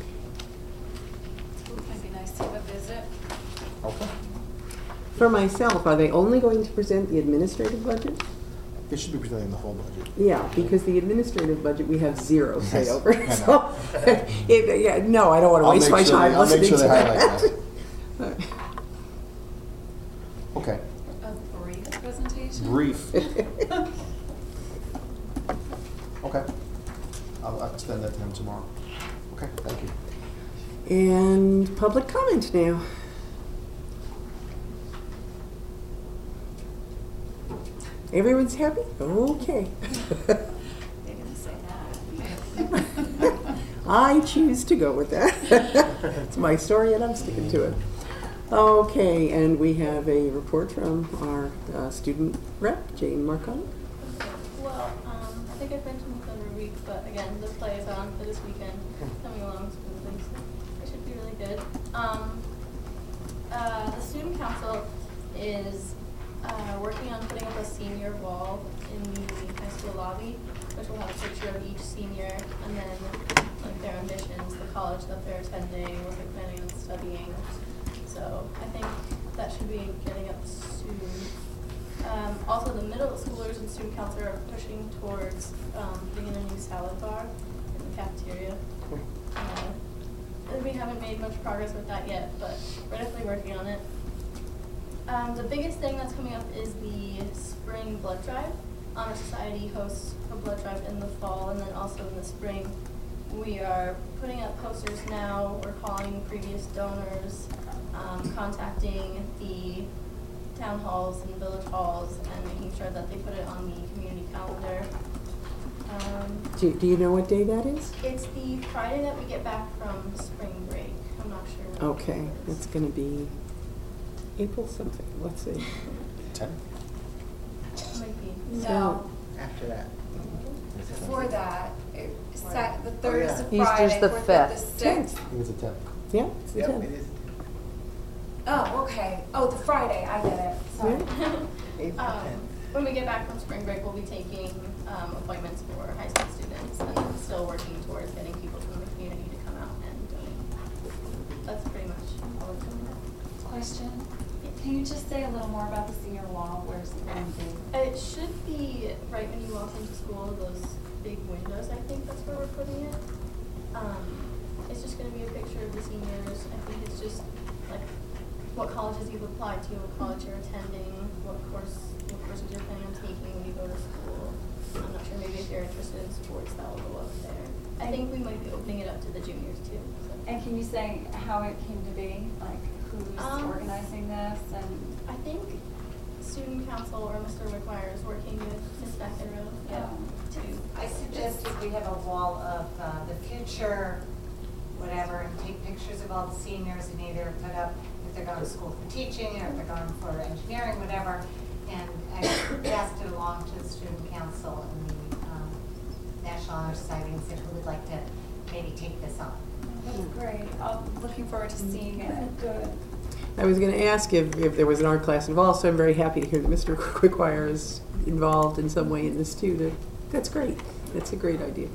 Might be nice to have a visit. Okay. For myself, are they only going to present the administrative budget? They should be presenting the whole budget. Yeah, because the administrative budget, we have zero say Yes, over. I know. So, it- yeah, no, I don't want to I'll waste make my sure time they- I'll make listening sure to they highlight that. Okay, A brief presentation? brief. Okay. I'll, I'll extend that to him tomorrow. Okay, thank you. And public comment now. Everyone's happy? Okay. They're gonna say that. I choose to go with that. It's my story and I'm sticking to it. Okay, and we have a report from our uh, student rep, Jane Marcon. Well, um, I think I've mentioned this every week, but again, the play is on for this weekend, coming along smoothly, so it should be really good. Um, uh, the student council is uh, working on putting up a senior wall in the high school lobby, which will have a picture of each senior, and then like their ambitions, the college that they're attending, what they're planning on studying. So I think that should be getting up soon. Um, also, the middle schoolers and student council are pushing towards um, putting in a new salad bar in the cafeteria. Uh, and we haven't made much progress with that yet, but we're definitely working on it. Um, the biggest thing that's coming up is the spring blood drive. Honor Society hosts a blood drive in the fall, and then also in the spring. We are putting up posters now. We're calling previous donors, um, contacting the town halls and village halls, and making sure that they put it on the community calendar. Um, Do, do you know what day that is? it's the Friday that we get back from spring break. I'm not sure. what Okay, it is. it's going to be April something. Let's see. Ten? Might be. No, After that. before that, it, Sat, the Oh, third yeah. is a Easter's Friday, the fourth fifth. is the sixth. I think it's a ten. Yeah, it's the Yep, tenth. it is. Oh, okay. Oh, the Friday, I get it, sorry. Eight to Um, ten. when we get back from spring break, we'll be taking um, appointments for high school students, and then still working towards getting people from the community to come out and donate. That's pretty much all we're doing. Question, can you just say a little more about the senior wall? Where's it going to be? It should be right when you walk into school, those big windows, I think that's where we're putting it. Um, it's just gonna be a picture of the seniors. I think it's just like what colleges you've applied to, what college you're attending, what course, what courses you're planning on taking when you go to school. I'm not sure, maybe if you're interested in sports, that will go up there. I think we might be opening it up to the juniors too. So. And can you say how it came to be? Like, who's Um, organizing this and? I think student council or Mister Wickmeyer is working with Miz McEnroe. Yeah. To I suggested we have a wall of uh, the future, whatever, and take pictures of all the seniors and either put up if they're going to school for teaching or if they're going for engineering, whatever. And I passed it along to the student council and the um, National Honor Society and said who would like to maybe take this on. That's great. I'm looking forward to seeing it. Good. I was going to ask if, if there was an art class involved, so I'm very happy to hear that Mister Quickwire is involved in some way in this too. That, that's great. That's a great idea.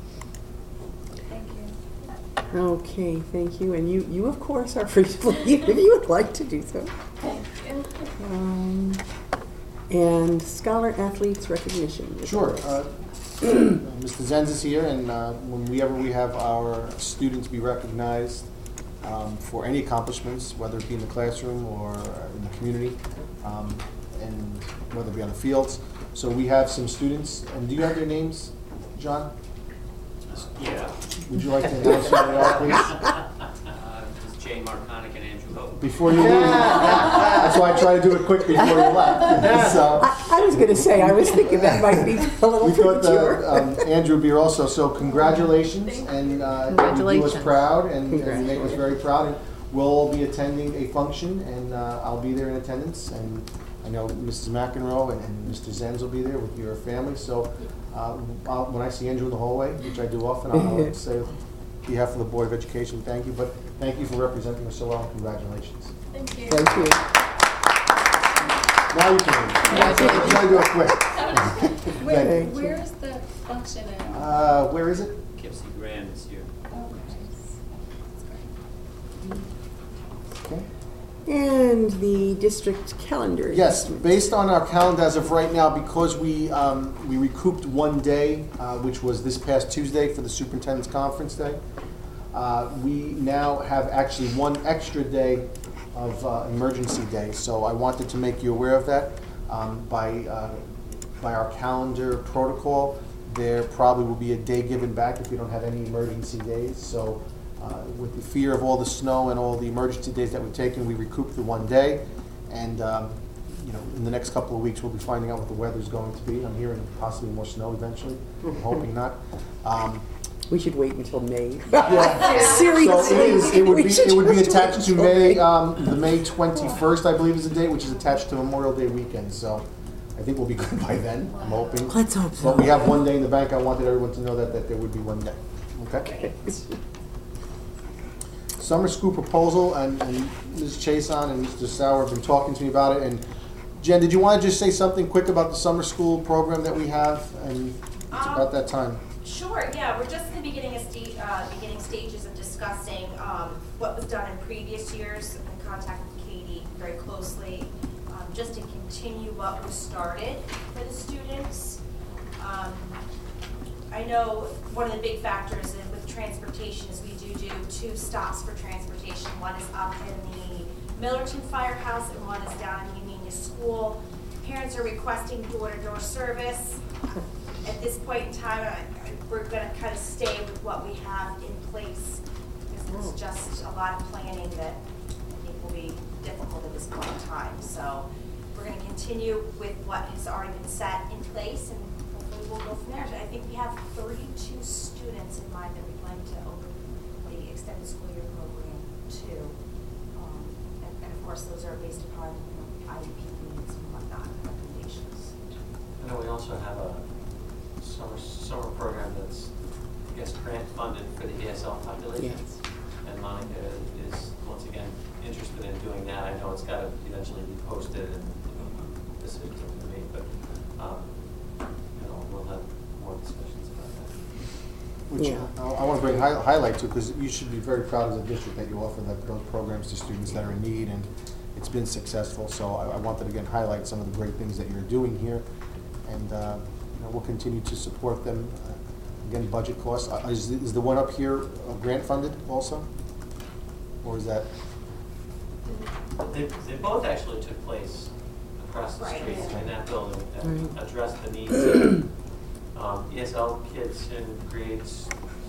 Thank you. Okay, thank you. And you, you of course, are free to leave if you would like to do so. Thank you. Um, and Scholar Athletes Recognition. Sure. Uh, Mister Zenz is here, and uh, whenever we have our students be recognized um, for any accomplishments, whether it be in the classroom or in the community, um, and whether it be on the fields. So we have some students, and do you have their names, John? Yeah. Would you like to announce who they are, please? Uh, This is Jay Marconic and Andrew Hope. Before you leave. That's why I try to do it quick before you left. So, I, I was going to say, I was thinking that might be a little we thought premature. uh, um, Andrew would be here also, so congratulations, and uh, you do us Congratulations. proud, and, and you make us Congratulations. very proud. And we'll all be attending a function, and uh, I'll be there in attendance, and I know Missus McEnroe and, and Mister Zenz will be there with your family. So uh, I'll, when I see Andrew in the hallway, which I do often, I'll, I'll say on behalf of the Board of Education, thank you. But thank you for representing us so well, and congratulations. Thank you. Thank you. Now you can leave. Try to do it quick. Where, Thank you. where's the function in? Uh, where is it? Poughkeepsie Grand this year. Okay. And the district calendar. Yes, adjustment. based on our calendar as of right now, because we, um, we recouped one day, uh, which was this past Tuesday for the superintendent's conference day, uh, we now have actually one extra day of uh, emergency day. So I wanted to make you aware of that. Um, by, uh, by our calendar protocol, there probably will be a day given back if we don't have any emergency days. So uh, with the fear of all the snow and all the emergency days that we've taken, we recouped the one day. And um, you know, in the next couple of weeks, we'll be finding out what the weather's going to be. I'm hearing possibly more snow eventually. I'm hoping not. Um, We should wait until May. Yeah. Seriously. So it is, it would We be, should it would be just attached wait to until May, May. um, the May twenty-first, I believe is the date, which is attached to Memorial Day weekend, so I think we'll be good by then, I'm hoping. Let's hope so. But we have one day in the bank, I wanted everyone to know that, that there would be one day, okay? Summer school proposal, and, and Miz Chason and Mister Sauer have been talking to me about it, and Jen, did you want to just say something quick about the summer school program that we have, and it's Um, about that time? Sure, yeah, we're just in the beginning of sta- uh, beginning stages of discussing um, what was done in previous years. I've been contacting Katie very closely, um, just to continue what was started for the students. Um, I know one of the big factors in, with transportation is we do do two stops for transportation. One is up in the Millerton Firehouse and one is down in Umenia School. Parents are requesting door-to-door service. At this point in time, I, I, we're going to kind of stay with what we have in place because it's just a lot of planning that I think will be difficult at this point in time. So we're going to continue with what has already been set in place, and hopefully we'll go from there. I think we have thirty-two students in mind that we'd like to open the extended school year program to. Um, and, and of course, those are based upon you know, I E P needs and whatnot, recommendations. I know we also have a summer, summer program that's, I guess, grant funded for the E S L population. Yes. And Monica is, once again, interested in doing that. I know it's got to eventually be posted and this is to me, but, um, you know, we'll have more discussions about that. Which Yeah. I, I want to bring hi highlight to, because you should be very proud as a district that you offer that, those programs to students that are in need, and it's been successful. So I, I wanted to again highlight some of the great things that you're doing here, and uh, you know, we'll continue to support them. Uh, again, budget costs. Uh, is, is the one up here uh, grant funded also, or is that? They, they both actually took place across the Right. street in that building and Right. addressed the needs of um, E S L kids in grades.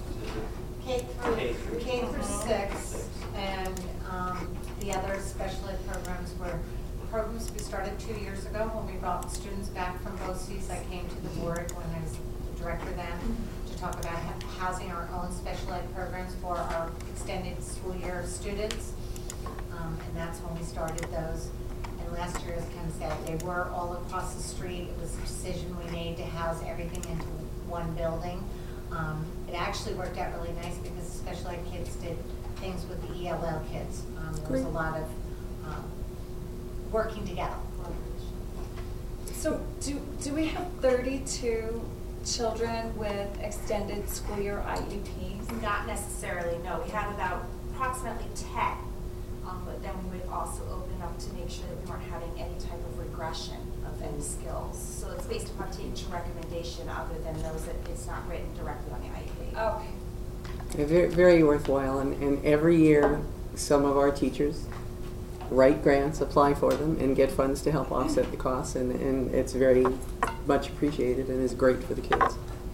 K K through, through- K through six, Six. and um, the other special ed programs were programs we started two years ago when we brought students back from BOCES. I came to the board when I was the director then to talk about ha- housing our own special ed programs for our extended school year students. Um, and that's when we started those. And last year, as Ken said, they were all across the street. It was a decision we made to house everything into one building. Um, it actually worked out really nice because the special ed kids did things with the E L L kids. Um, there was a Great. lot of um, working together. So do, do we have thirty-two children with extended school year I E Ps? Not necessarily, no. We have about approximately ten, um, but then we would also open up to make sure that we weren't having any type of regression of any skills. So it's based upon teacher recommendation other than those that it's not written directly on the I E P. Okay. Yeah, Very, very worthwhile, and, and every year, some of our teachers write grants, apply for them, and get funds to help offset the costs, and, and it's very much appreciated and is great for the kids.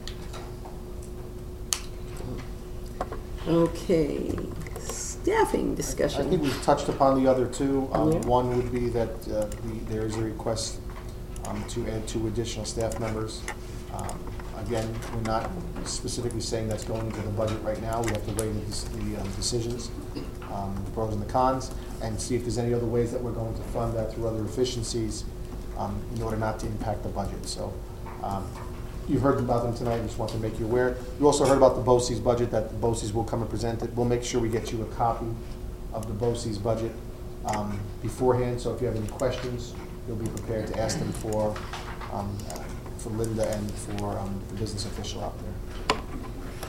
Okay, staffing discussion. I think we've touched upon the other two. Um, Yeah. One would be that uh, the, there is a request um, to add two additional staff members. Um, Again, we're not specifically saying that's going into the budget right now. We have to weigh the, dec- the um, decisions, um, the pros and the cons, and see if there's any other ways that we're going to fund that through other efficiencies um, in order not to impact the budget. So um, you've heard about them tonight. I just want to make you aware. You also heard about the BOCES budget, that the BOCES will come and present it. We'll make sure we get you a copy of the BOCES budget um, beforehand, so if you have any questions, you'll be prepared to ask them for um, for Linda and for um, the business official out there. Okay.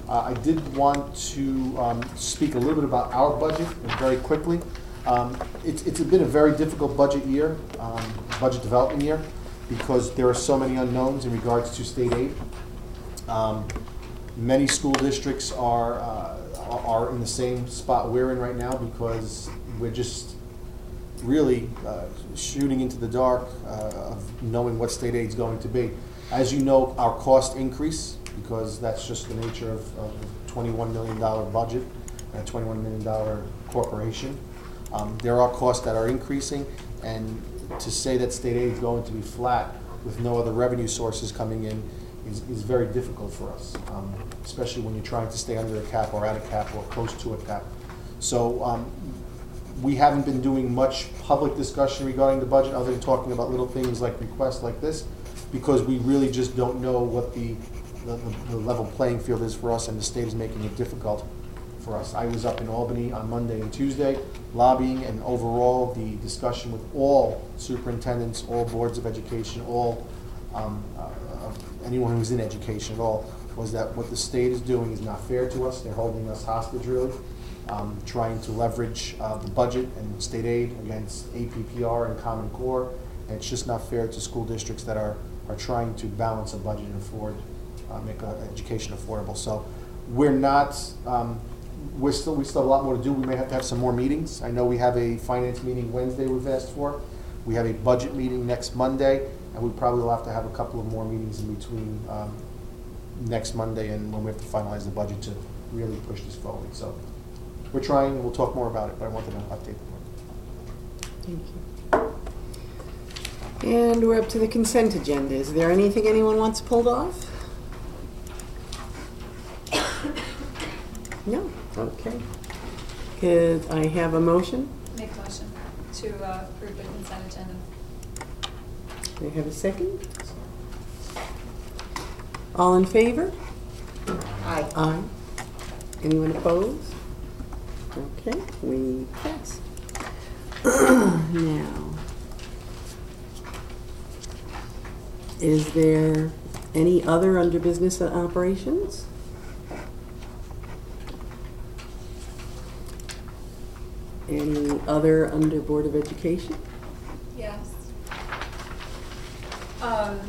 Uh, I did want to um, speak a little bit about our budget very quickly. Um, it's, it's been a very difficult budget year, um, budget development year, because there are so many unknowns in regards to state aid. Um, many school districts are, uh, are in the same spot we're in right now because we're just really uh, shooting into the dark uh, of knowing what state aid is going to be. As you know, our costs increase because that's just the nature of, of a twenty-one million dollar budget and a twenty-one million dollar corporation. Um, there are costs that are increasing, and to say that state aid is going to be flat with no other revenue sources coming in is, is very difficult for us, um, especially when you're trying to stay under a cap or at a cap or close to a cap. So um, we haven't been doing much public discussion regarding the budget other than talking about little things like requests like this, because we really just don't know what the, the, the level playing field is for us, and the state is making it difficult for us. I was up in Albany on Monday and Tuesday lobbying, and overall the discussion with all superintendents, all boards of education, all um, uh, anyone who's in education at all, was that what the state is doing is not fair to us. They're holding us hostage, really, um, trying to leverage uh, the budget and state aid against A P P R and Common Core, and it's just not fair to school districts that are, are trying to balance a budget and afford, uh, make uh, education affordable. So we're not, um, we're still, we still have a lot more to do. We may have to have some more meetings. I know we have a finance meeting Wednesday we've asked for. We have a budget meeting next Monday, and we probably will have to have a couple of more meetings in between um, next Monday and when we have to finalize the budget to really push this forward. So we're trying, and we'll talk more about it, but I wanted to update the board. Thank you. And we're up to the consent agenda. Is there anything anyone wants pulled off? No? Okay. Could I have a motion? Make a motion to uh, approve the consent agenda. Can I have a second? All in favor? Aye. Aye. Anyone opposed? Okay, we pass. Now, is there any other under business and operations? Any other under Board of Education? Yes. Um,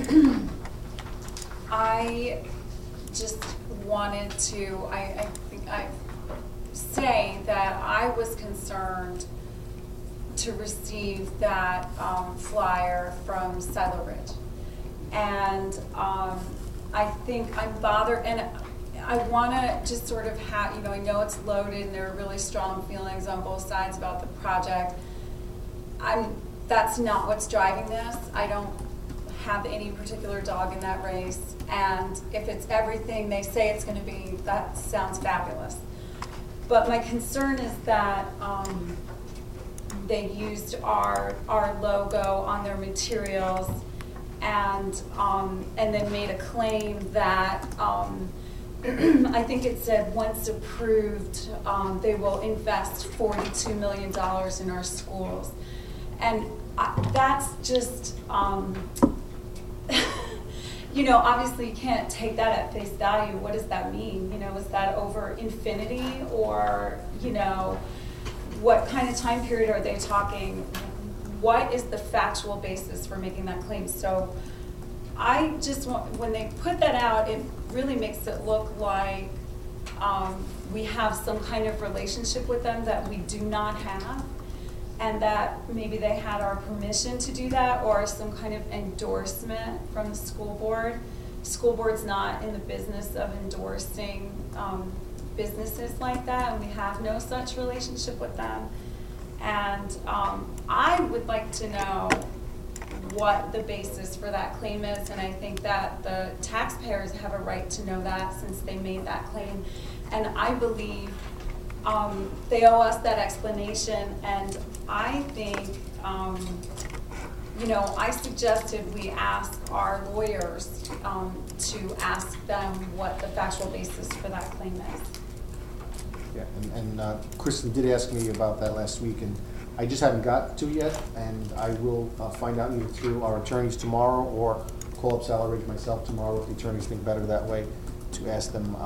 I just wanted to, I, I think I say that I was concerned to receive that um, flyer from Silo Ridge. And um, I think I'm bothered, and I want to just sort of have, you know, I know it's loaded and there are really strong feelings on both sides about the project. I'm, that's not what's driving this. I don't have any particular dog in that race. And if it's everything they say it's going to be, that sounds fabulous. But my concern is that um, they used our, our logo on their materials and, um, and then made a claim that um, I think it said once approved, um, they will invest forty-two million dollars in our schools. And I, that's just, um, you know, obviously you can't take that at face value. What does that mean? You know, is that over infinity, or, you know, what kind of time period are they talking? What is the factual basis for making that claim? So I just want, when they put that out, it really makes it look like um, we have some kind of relationship with them that we do not have, and that maybe they had our permission to do that, or some kind of endorsement from the school board. School board's not in the business of endorsing um, businesses like that, and we have no such relationship with them. And um, I would like to know what the basis for that claim is, and I think that the taxpayers have a right to know that since they made that claim. And I believe um, they owe us that explanation, and I think, um, you know, I suggested we ask our lawyers um, to ask them what the factual basis for that claim is. Yeah, and, and uh, Kristen did ask me about that last week, and I just haven't got to it yet, and I will uh, find out either through our attorneys tomorrow or call up Silo Ridge myself tomorrow if the attorneys think better that way, to ask them um,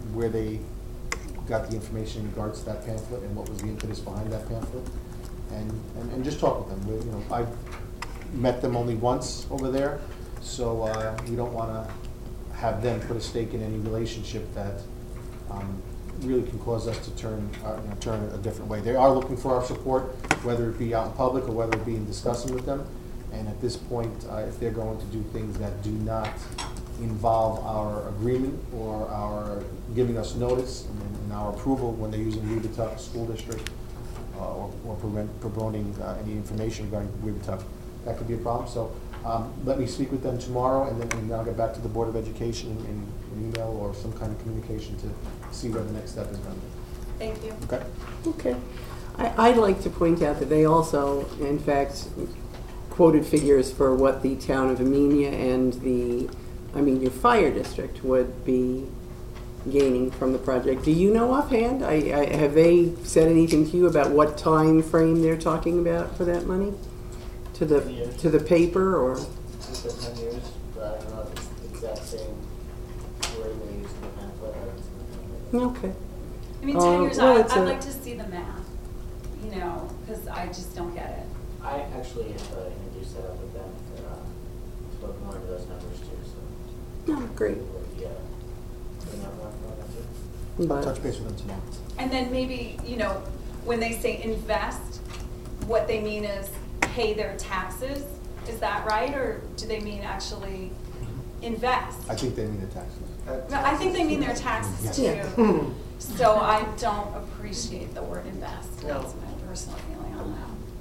where they got the information in regards to that pamphlet and what was the impetus behind that pamphlet, and, and, and just talk with them. We, you know, I've met them only once over there, so uh, we don't want to have them put a stake in any relationship that um, really can cause us to turn, uh, you know, turn a different way. They are looking for our support, whether it be out in public or whether it be in discussing with them. And at this point, uh, if they're going to do things that do not involve our agreement or our giving us notice and, and our approval when they're using Weebatuck School District uh, or, or prevent, promoting uh, any information regarding Weebatuck, that could be a problem. So um, let me speak with them tomorrow, and then and I'll get back to the Board of Education in, in an email or some kind of communication to see where the next step is going to be. Thank you. Okay. Okay. I, I'd like to point out that they also, in fact, quoted figures for what the town of Amenia and the Amenia Fire District would be gaining from the project. Do you know offhand? I, I, have they said anything to you about what time frame they're talking about for that money? To the to the paper, or? It's been ten years, but I don't know if it's the exact same word they use in the pamphlet or it's in the pamphlet. Okay. I mean, Uh, ten years, well, I, it's I'd a- like to see the math, you know, because I just don't get it. I actually have uh, introduced that up with them to uh, to look more into those numbers too, so. Oh, great. Yeah. Bring that one, one, that's it. But- Touch base with them tomorrow. And then maybe, you know, when they say invest, what they mean is pay their taxes. Is that right? Or do they mean actually invest? I think they mean the taxes. No, I think they mean their taxes too. Yeah. So I don't appreciate the word invest. No. That's my personal feeling on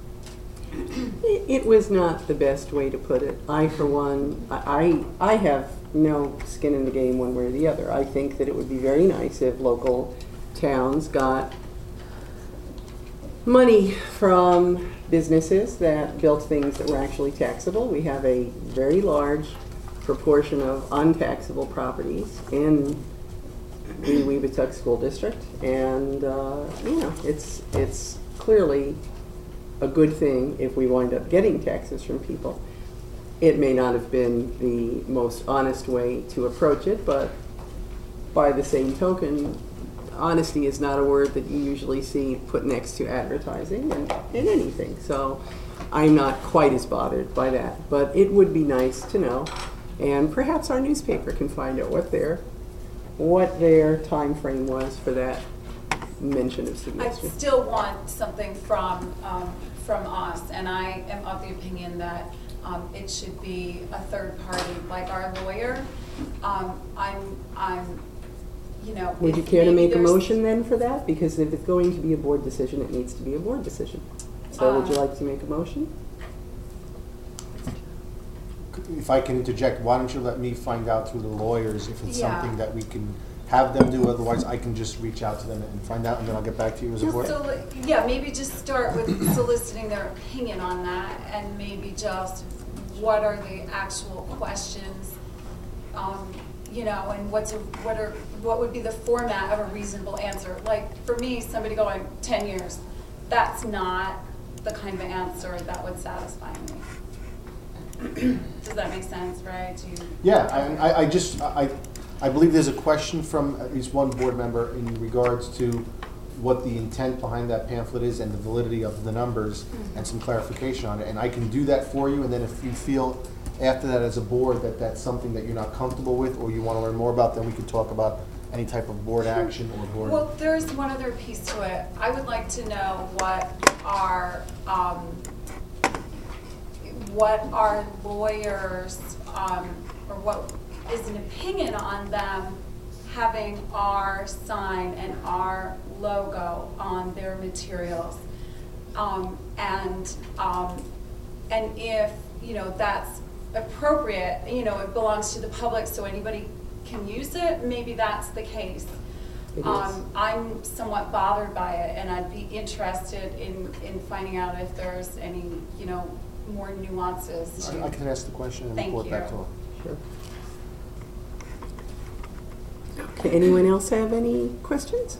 that. It, it was not the best way to put it. I, for one, I, I have no skin in the game one way or the other. I think that it would be very nice if local towns got money from businesses that built things that were actually taxable. We have a very large proportion of untaxable properties in the Weebatuck School District, and uh, you know, it's it's clearly a good thing if we wind up getting taxes from people. It may not have been the most honest way to approach it, but by the same token, honesty is not a word that you usually see put next to advertising and in anything. So I'm not quite as bothered by that, but it would be nice to know, and perhaps our newspaper can find out what their what their time frame was for that mention of I suggestion. still want something from, um, from us, and I am of the opinion that um, it should be a third party, like our lawyer. Um, I'm, I'm, you know. Would you if care to maybe make a there's- motion then for that? Because if it's going to be a board decision, it needs to be a board decision. So would you Uh, like to make a motion? If I can interject, why don't you let me find out through the lawyers if it's Yeah. something that we can have them do, otherwise I can just reach out to them and find out, and then I'll get back to you as a board. So, like, yeah, maybe just start with soliciting their opinion on that, and maybe just what are the actual questions, um, you know, and what's a, what are what would be the format of a reasonable answer? Like for me, somebody going ten years, that's not the kind of answer that would satisfy me. Does that make sense, right? Do you, Yeah, I, I- I just, I, I believe there's a question from at least one board member in regards to what the intent behind that pamphlet is and the validity of the numbers and some clarification on it. And I can do that for you, and then if you feel after that as a board that that's something that you're not comfortable with or you want to learn more about, then we can talk about any type of board action or board. Well, there's one other piece to it. I would like to know what our, um, what our lawyers, um, or what is an opinion on them having our sign and our logo on their materials. Um, and, um, and if, you know, that's appropriate, you know, it belongs to the public so anybody can use it, maybe that's the case. It is. Um, I'm somewhat bothered by it, and I'd be interested in, in finding out if there's any, you know, more nuances to. I I can ask the question and Thank report back you. to her. Sure. Okay, anyone else have any questions?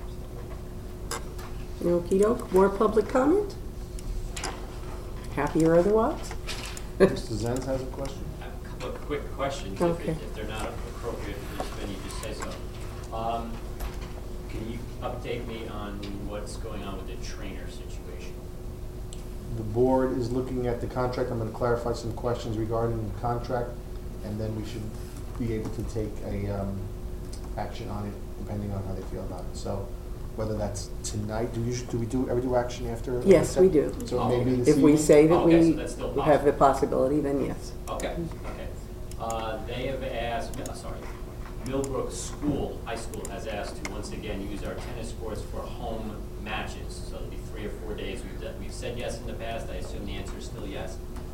Okey doke, more public comment? Happy or otherwise? Mister Zenz has a question? I have a couple of quick questions. If- Okay. If they're not appropriate for this venue, just say so. Um, Can you update me on what's going on with the trainer situation? The board is looking at the contract. I'm going to clarify some questions regarding the contract, and then we should be able to take a um, action on it, depending on how they feel about it. So, whether that's tonight, do, you, do we do ever do action after? Yes, we do. So maybe this If we evening? say that Oh, okay, we so that's still have the possible. possibility, then yes. Okay, okay. Uh, They have asked, uh, sorry, Millbrook School, high school, has asked to once again use our tennis courts for home matches. So it'll be three or four days. We've, done- we've said yes in the past. I assume the answer is still yes.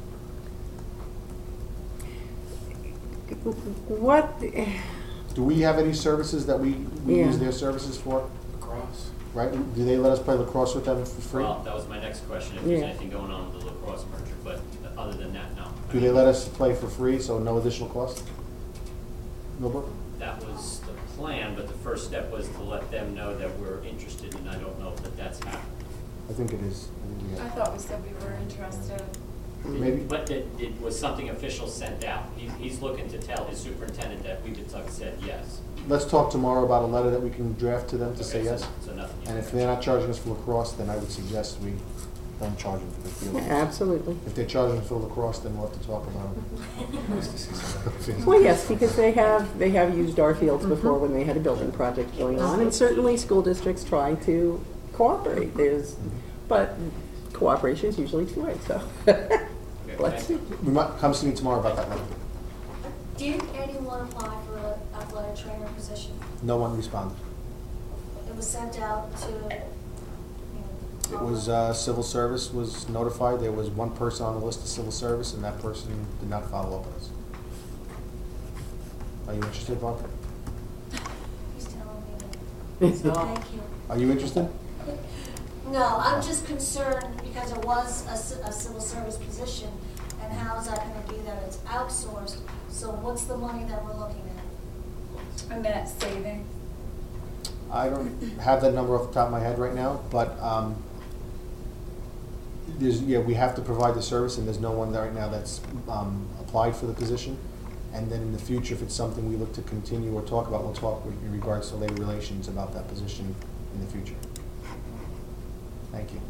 What, Do we have any services that we, we Yeah. use their services for? Lacrosse. Right? Do they let us play lacrosse with them for free? Well, that was my next question, if there's Yeah. anything going on with the lacrosse merger, but other than that, no. I Do they mean, let us play for free, so no additional cost? Millbrook? That was the plan, but the first step was to let them know that we're interested, and I don't know that that's happened. I think it is. I think we I have. thought we said we were interested. Maybe. But it, it was something official sent out. He's, he's looking to tell his superintendent that Weebituck said yes. Let's talk tomorrow about a letter that we can draft to them to say Okay, so- yes. So nothing. you And can if they're not charging us for lacrosse, then I would suggest we don't charge them for the field. yeah, absolutely. If they're charging for lacrosse, then we'll have to talk about it. Well, yes, because they have, they have used our fields Mm-hmm. before when they had a building project going on, and certainly school districts try to cooperate. There's, but cooperation is usually two-way, so let's see. We might, come see me tomorrow about that letter. Did anyone apply for an athletic trainer position? No one responded. It was sent out to, you know. It was, uh, civil service was notified. There was one person on the list of civil service, and that person did not follow up with us. Are you interested, Bob? He's telling me that. Thank you. Are you interested? No, I'm just concerned because it was a, ci- a civil service position, and how is that gonna be that it's outsourced? So what's the money that we're looking at? A minute saving. I don't have that number off the top of my head right now, but, um, there's, yeah, we have to provide the service, and there's no one there right now that's, um, applied for the position. And then in the future, if it's something we look to continue or talk about, we'll talk with- in regards to labor relations about that position in the future. Thank you.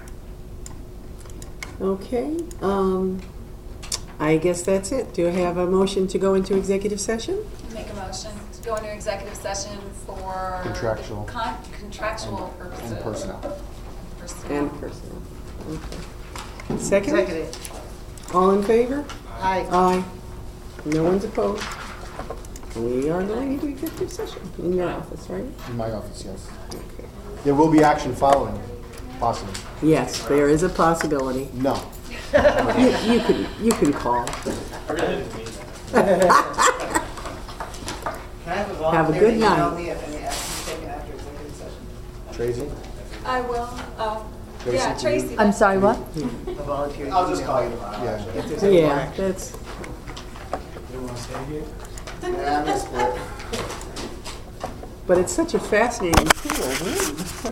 Okay, um, I guess that's it. Do I have a motion to go into executive session? Make a motion to go into executive session for. Contractual. Con- Contractual purposes. And personnel. Personnel. And personnel. Okay. Second? Seconded. All in favor? Aye. Aye. No one's opposed. We are going into executive session in your office, right? In my office, yes. Okay. There will be action following, possibly. Yes, there is a possibility. No. You, you can, you can call. Have a good night. Tracy? I will, oh, Tracy, yeah, can you- Tracy. I'm sorry, what? A volunteer. I'll just call you tomorrow. Yeah. If there's any more Yeah, action. that's, You want to stay here? Yeah, I'm gonna split. but it's such a fascinating tool.